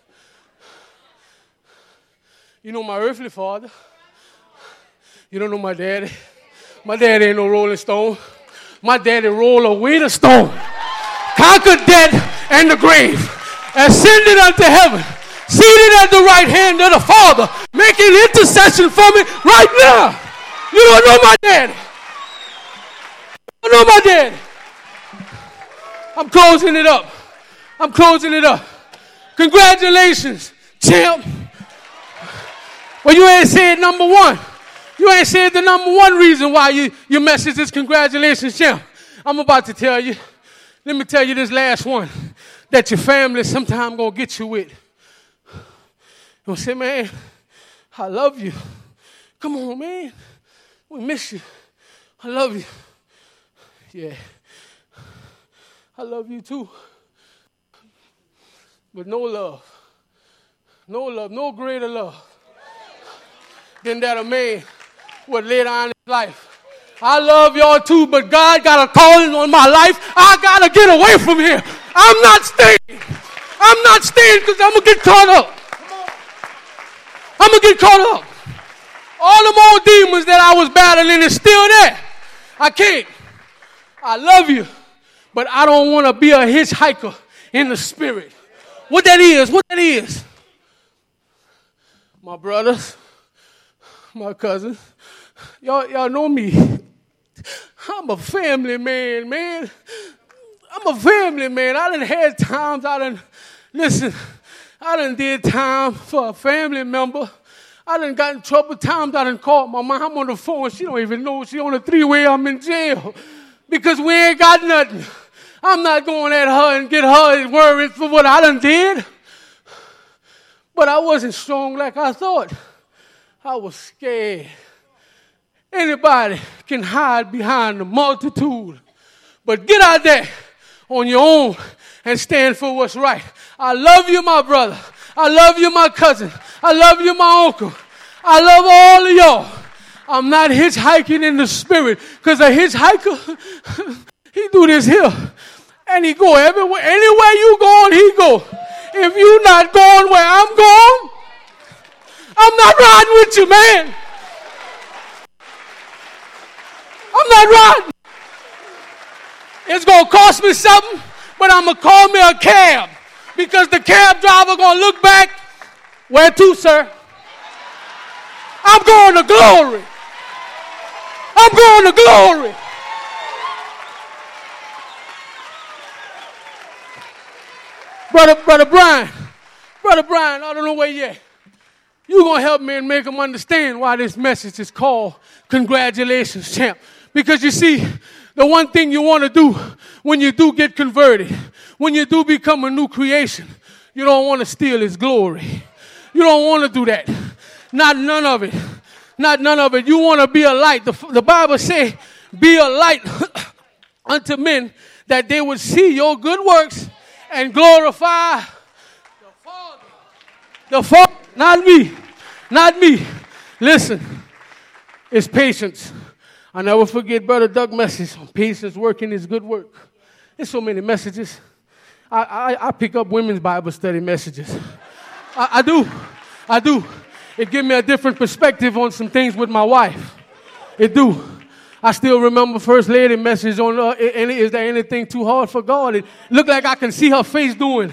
You know my earthly father. You don't know my daddy. My daddy ain't no rolling stone. My daddy rolled away the stone, conquered death and the grave, ascended unto heaven, seated at the right hand of the Father, making intercession for me right now. You don't know my daddy. You don't know my daddy. I'm closing it up. I'm closing it up. Congratulations, champ. Well, you ain't said number one. You ain't said the number one reason why your message is congratulations, champ. I'm about to tell you. Let me tell you this last one that your family sometime going to get you with. You'll say, man, I love you. Come on, man. We miss you. I love you. Yeah. I love you too. But no love, no greater love than that a man would lay down his life. I love y'all too, but God got a calling on my life. I got to get away from here. I'm not staying. I'm not staying because I'm going to get caught up. I'm going to get caught up. All them old demons that I was battling is still there. I can't. I love you, but I don't want to be a hitchhiker in the spirit. What that is. My brothers, my cousins, y'all know me. I'm a family man. I'm a family man. I done had times, I done did time for a family member. I done got in trouble times. I done called my mom on the phone. She don't even know she on a three-way. I'm in jail because we ain't got nothing. I'm not going at her and get her worried for what I done did. But I wasn't strong like I thought. I was scared. Anybody can hide behind the multitude. But get out there on your own and stand for what's right. I love you, my brother. I love you, my cousin. I love you, my uncle. I love all of y'all. I'm not hitchhiking in the spirit because a hitchhiker, he do this here. And he go everywhere. Anywhere you going, he go. If you not going where I'm going, I'm not riding with you, man. I'm not riding. It's going to cost me something, but I'm going to call me a cab because the cab driver going to look back. Where to, sir? I'm going to glory. I'm going to glory. Brother Brian, I don't know where yet. You're going to help me and make them understand why this message is called Congratulations, Champ. Because you see, the one thing you want to do when you do get converted, when you do become a new creation, you don't want to steal his glory. You don't want to do that. Not none of it. Not none of it. You want to be a light. The Bible says, be a light unto men that they would see your good works and glorify the Father. Not me. Listen, it's patience. I never forget Brother Doug's message on patience working his good work. There's so many messages. I pick up women's Bible study messages. I do. It gives me a different perspective on some things with my wife. It do. I still remember First Lady message on, is there anything too hard for God? It looked like I can see her face doing.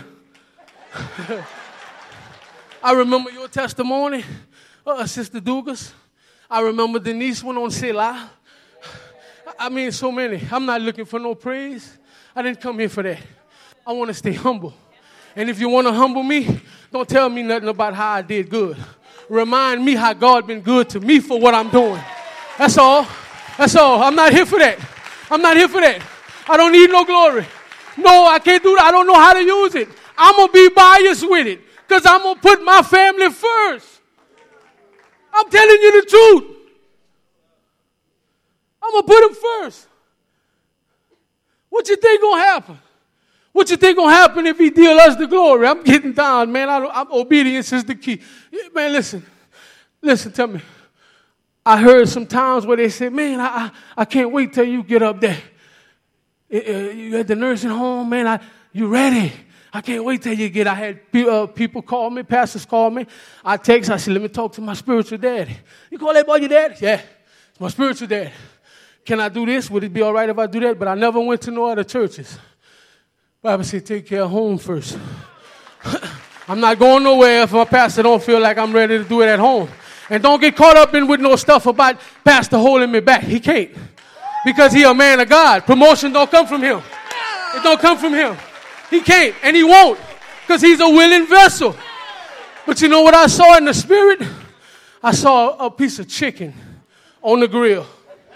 I remember your testimony, Sister Dugas. I remember Denise one on Selah. I mean, so many. I'm not looking for no praise. I didn't come here for that. I want to stay humble. And if you want to humble me, don't tell me nothing about how I did good. Remind me how God been good to me for what I'm doing. That's all. I'm not here for that. I don't need no glory. No, I can't do that. I don't know how to use it. I'm going to be biased with it because I'm going to put my family first. I'm telling you the truth. I'm going to put them first. What you think going to happen? What you think going to happen if he deal us the glory? I'm getting down, man. Obedience is the key. Man, listen, tell me. I heard some times where they say, man, I can't wait till you get up there. You at the nursing home, man, you ready? I can't wait till you get. I had people call me, pastors call me. I text, I said, let me talk to my spiritual daddy. You call that boy your daddy? Yeah, it's my spiritual daddy. Can I do this? Would it be all right if I do that? But I never went to no other churches. Bible said, take care of home first. I'm not going nowhere if my pastor don't feel like I'm ready to do it at home. And don't get caught up in with no stuff about pastor holding me back. He can't. Because he a man of God. Promotion don't come from him. It don't come from him. He can't, and he won't, because he's a willing vessel. But you know what I saw in the spirit? I saw a piece of chicken on the grill.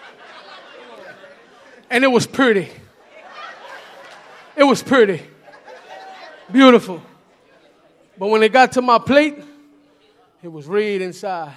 And it was pretty. It was pretty. Beautiful. But when it got to my plate, it was red inside.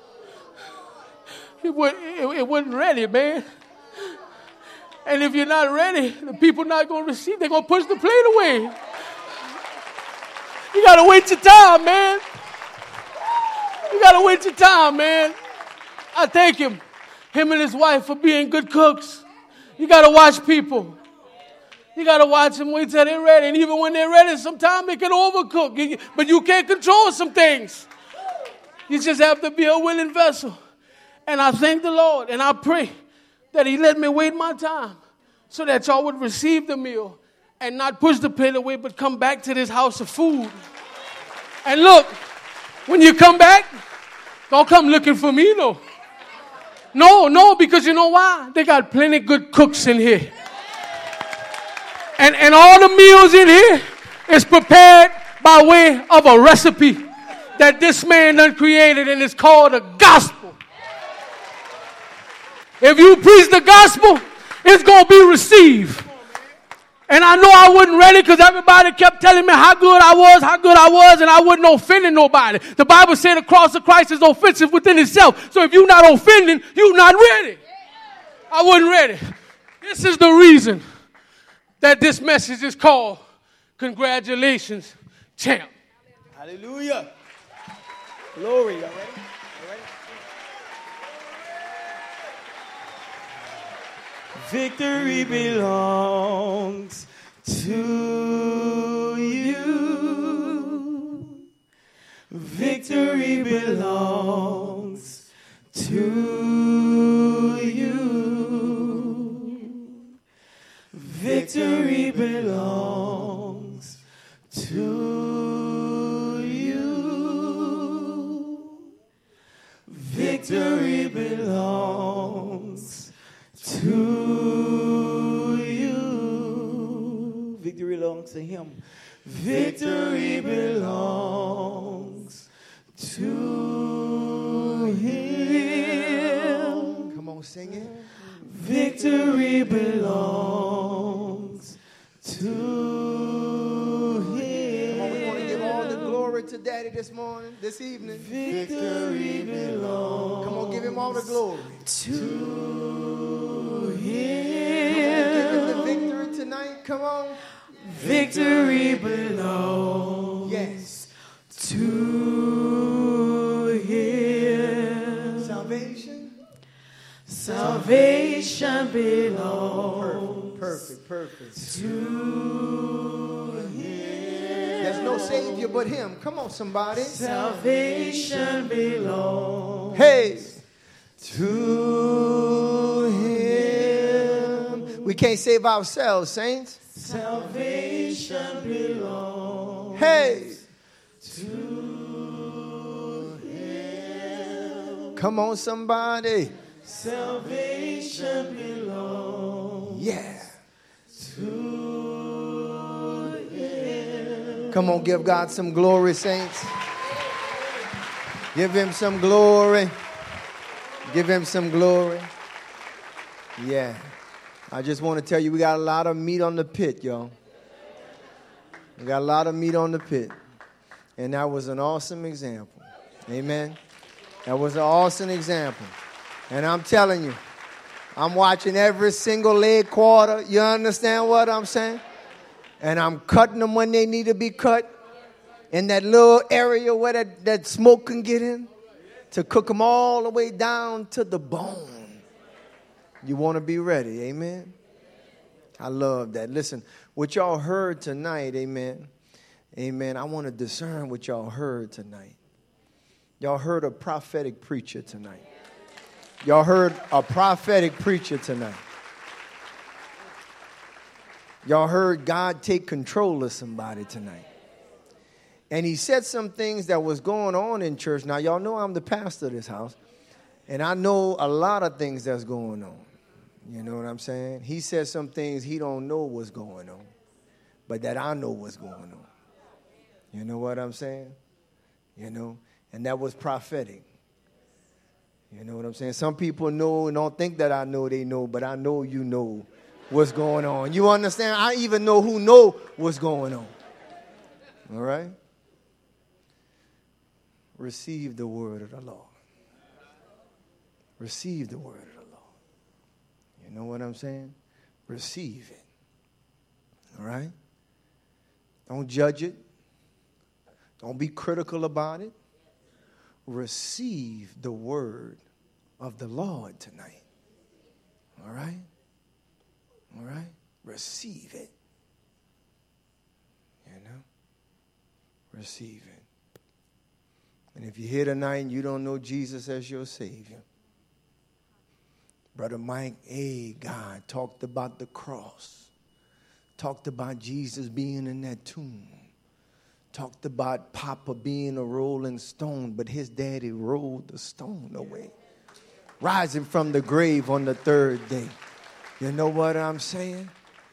It wasn't ready, man. And if you're not ready, the people not going to receive. They're going to push the plate away. You got to wait your time, man. You got to wait your time, man. I thank him and his wife, for being good cooks. You got to watch people. You got to watch them wait till they're ready. And even when they're ready, sometimes they can overcook. But you can't control some things. You just have to be a willing vessel. And I thank the Lord and I pray that he let me wait my time so that y'all would receive the meal and not push the plate away, but come back to this house of food. And look, when you come back, don't come looking for me, no. No, because you know why? They got plenty good cooks in here. And all the meals in here is prepared by way of a recipe that this man done created, and it's called a gospel. If you preach the gospel, it's going to be received. And I know I wasn't ready because everybody kept telling me how good I was, and I wasn't offending nobody. The Bible said the cross of Christ is offensive within itself. So if you're not offending, you're not ready. I wasn't ready. This is the reason that this message is called Congratulations, Champ. Hallelujah. Glory. All right? Victory belongs to you. Victory belongs to you. Victory belongs to you. Victory belongs to you. Victory belongs to him. Victory belongs to him. Come on, sing it. Victory belongs to him. Come on, we want to give all the glory to Daddy this morning, this evening. Victory belongs. Come on, give him all the glory. To him. Come on, give him the victory tonight. Come on. Victory belongs. Yes. To him. Salvation belongs. Perfect. To him. There's no Savior but him. Come on, somebody. Salvation belongs. Hey. To him. We can't save ourselves, saints. Salvation belongs. Hey. To him. Come on, somebody. Salvation belongs. Yeah. To him. Come on, give God some glory, saints. Give him some glory. Give him some glory. Yeah. I just want to tell you, we got a lot of meat on the pit, y'all. We got a lot of meat on the pit. And that was an awesome example. Amen. That was an awesome example. And I'm telling you, I'm watching every single leg quarter. You understand what I'm saying? And I'm cutting them when they need to be cut. In that little area where that smoke can get in. To cook them all the way down to the bone. You want to be ready. Amen. I love that. Listen, what y'all heard tonight, amen. Amen. I want to discern what y'all heard tonight. Y'all heard a prophetic preacher tonight. Y'all heard a prophetic preacher tonight. Y'all heard God take control of somebody tonight. And he said some things that was going on in church. Now, y'all know I'm the pastor of this house. And I know a lot of things that's going on. You know what I'm saying? He said some things he don't know what's going on. But that I know what's going on. You know what I'm saying? You know? And that was prophetic. You know what I'm saying? Some people know and don't think that I know they know. But I know you know what's going on. You understand? I even know who know what's going on. All right? Receive the word of the Lord. Receive the word of the Lord. You know what I'm saying? Receive it. All right? Don't judge it. Don't be critical about it. Receive the word of the Lord tonight. All right? All right? Receive it. You know? Receive it. And if you're here tonight and you don't know Jesus as your Savior, Brother Mike, God talked about the cross. Talked about Jesus being in that tomb. Talked about Papa being a rolling stone, but his daddy rolled the stone away. Rising from the grave on the third day. You know what I'm saying?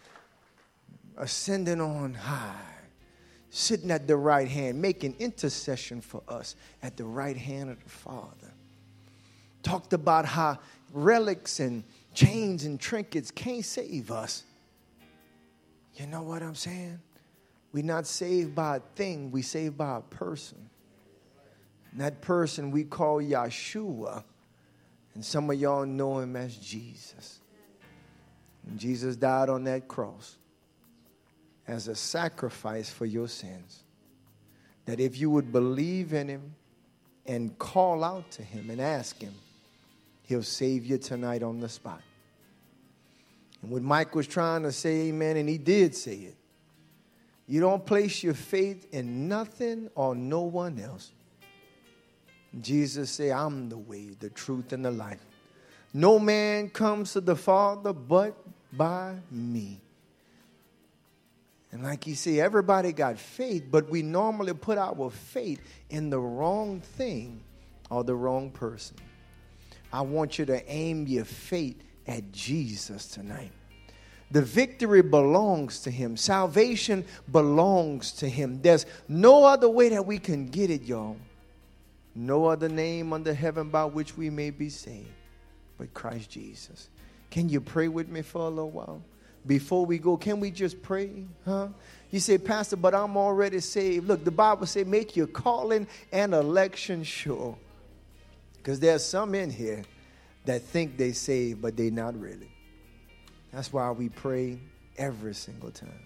Ascending on high. Sitting at the right hand, making intercession for us at the right hand of the Father. Talked about how relics and chains and trinkets can't save us. You know what I'm saying? We're not saved by a thing, we saved by a person. And that person we call Yeshua. And some of y'all know him as Jesus. And Jesus died on that cross as a sacrifice for your sins. That if you would believe in him and call out to him and ask him, he'll save you tonight on the spot. And what Mike was trying to say, amen, and he did say it. You don't place your faith in nothing or no one else. Jesus said, I'm the way, the truth, and the life. No man comes to the Father but by me. And like he said, everybody got faith, but we normally put our faith in the wrong thing or the wrong person. I want you to aim your faith at Jesus tonight. The victory belongs to him. Salvation belongs to him. There's no other way that we can get it, y'all. No other name under heaven by which we may be saved but Christ Jesus. Can you pray with me for a little while? Before we go, can we just pray? Huh? You say, Pastor, but I'm already saved. Look, the Bible says make your calling and election sure. Because there's some in here that think they saved, but they not really. That's why we pray every single time.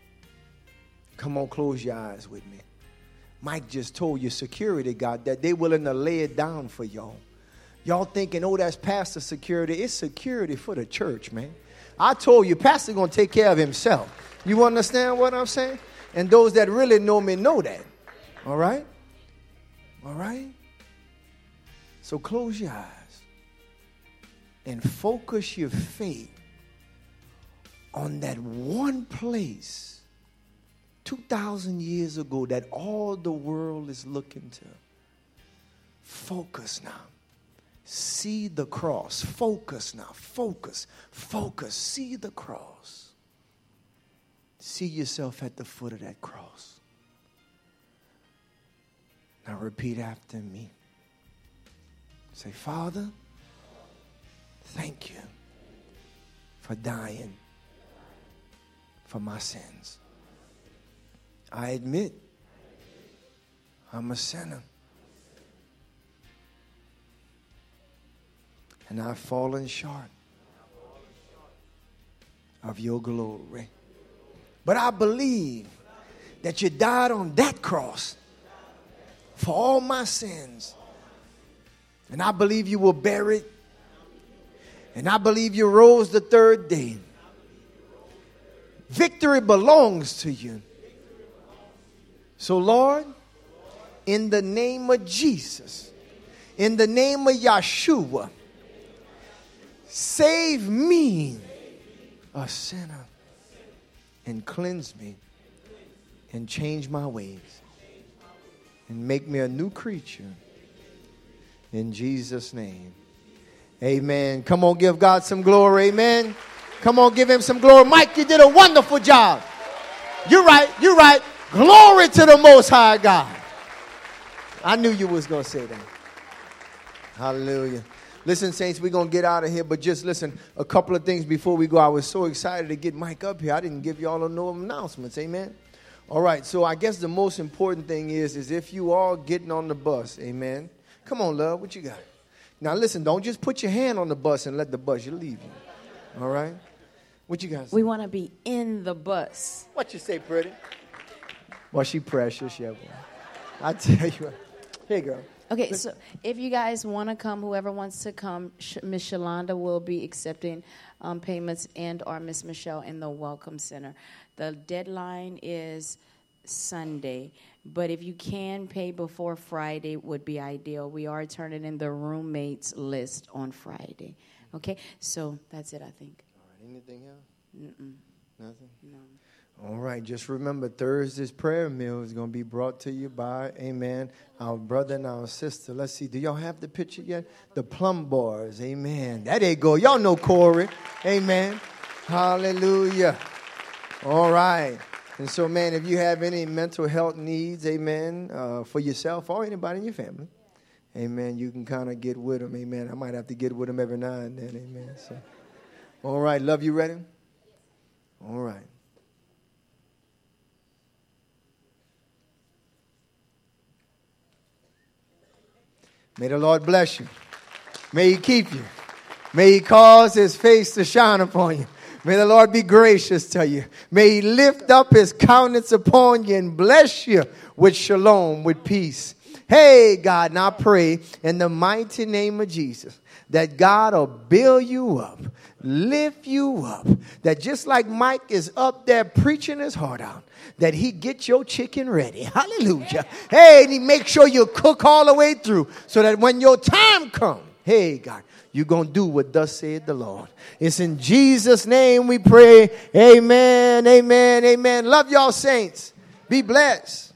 Come on, close your eyes with me. Mike just told you, security God, that they willing to lay it down for y'all. Y'all thinking, oh, that's pastor security. It's security for the church, man. I told you, pastor's going to take care of himself. You understand what I'm saying? And those that really know me know that. All right? All right? So close your eyes and focus your faith on that one place 2,000 years ago that all the world is looking to. Focus now. See the cross. Focus now. Focus. Focus. See the cross. See yourself at the foot of that cross. Now repeat after me. Say, Father, thank you for dying for my sins. I admit I'm a sinner. And I've fallen short of your glory. But I believe that you died on that cross for all my sins. And I believe you were buried. And I believe you rose the third day. Victory belongs to you. So, Lord, in the name of Jesus, in the name of Yeshua, save me, a sinner, and cleanse me, and change my ways, and make me a new creature. In Jesus' name, amen. Come on, give God some glory, amen. Come on, give him some glory. Mike, you did a wonderful job. You're right, you're right. Glory to the Most High God. I knew you was going to say that. Hallelujah. Listen, saints, we're going to get out of here, but just listen, a couple of things before we go. I was so excited to get Mike up here. I didn't give y'all no announcements, amen. All right, so I guess the most important thing is if you are getting on the bus, amen. Come on, love, what you got? Now, listen, don't just put your hand on the bus and let the bus leave you. All right? What you got? We want to be in the bus. What you say, pretty? Well, she precious, yeah. Boy. I tell you what. Here you go. Okay, so if you guys want to come, whoever wants to come, Miss Shalonda will be accepting payments, and or Miss Michelle in the Welcome Center. The deadline is Sunday, but if you can pay before Friday, would be ideal. We are turning in the roommates list on Friday. Okay, so that's it, I think. All right, anything else? Mm-mm. Nothing? No. All right, just remember Thursday's prayer meal is going to be brought to you by, amen, our brother and our sister. Let's see, do y'all have the picture yet? The Plum Boys, amen. There they go. Y'all know Corey, amen. Hallelujah. All right. And so, man, if you have any mental health needs, amen, for yourself or anybody in your family, amen, you can kind of get with them, amen. I might have to get with them every now and then, amen. So, all right, love, you ready? All right. May the Lord bless you. May he keep you. May he cause his face to shine upon you. May the Lord be gracious to you. May he lift up his countenance upon you and bless you with shalom, with peace. Hey, God, and I pray in the mighty name of Jesus that God will build you up, lift you up, that just like Mike is up there preaching his heart out, that he get your chicken ready. Hallelujah. Hey, and he make sure you cook all the way through so that when your time comes, hey, God, you're going to do what thus said the Lord. It's in Jesus' name we pray. Amen, amen, amen. Love y'all, saints. Be blessed.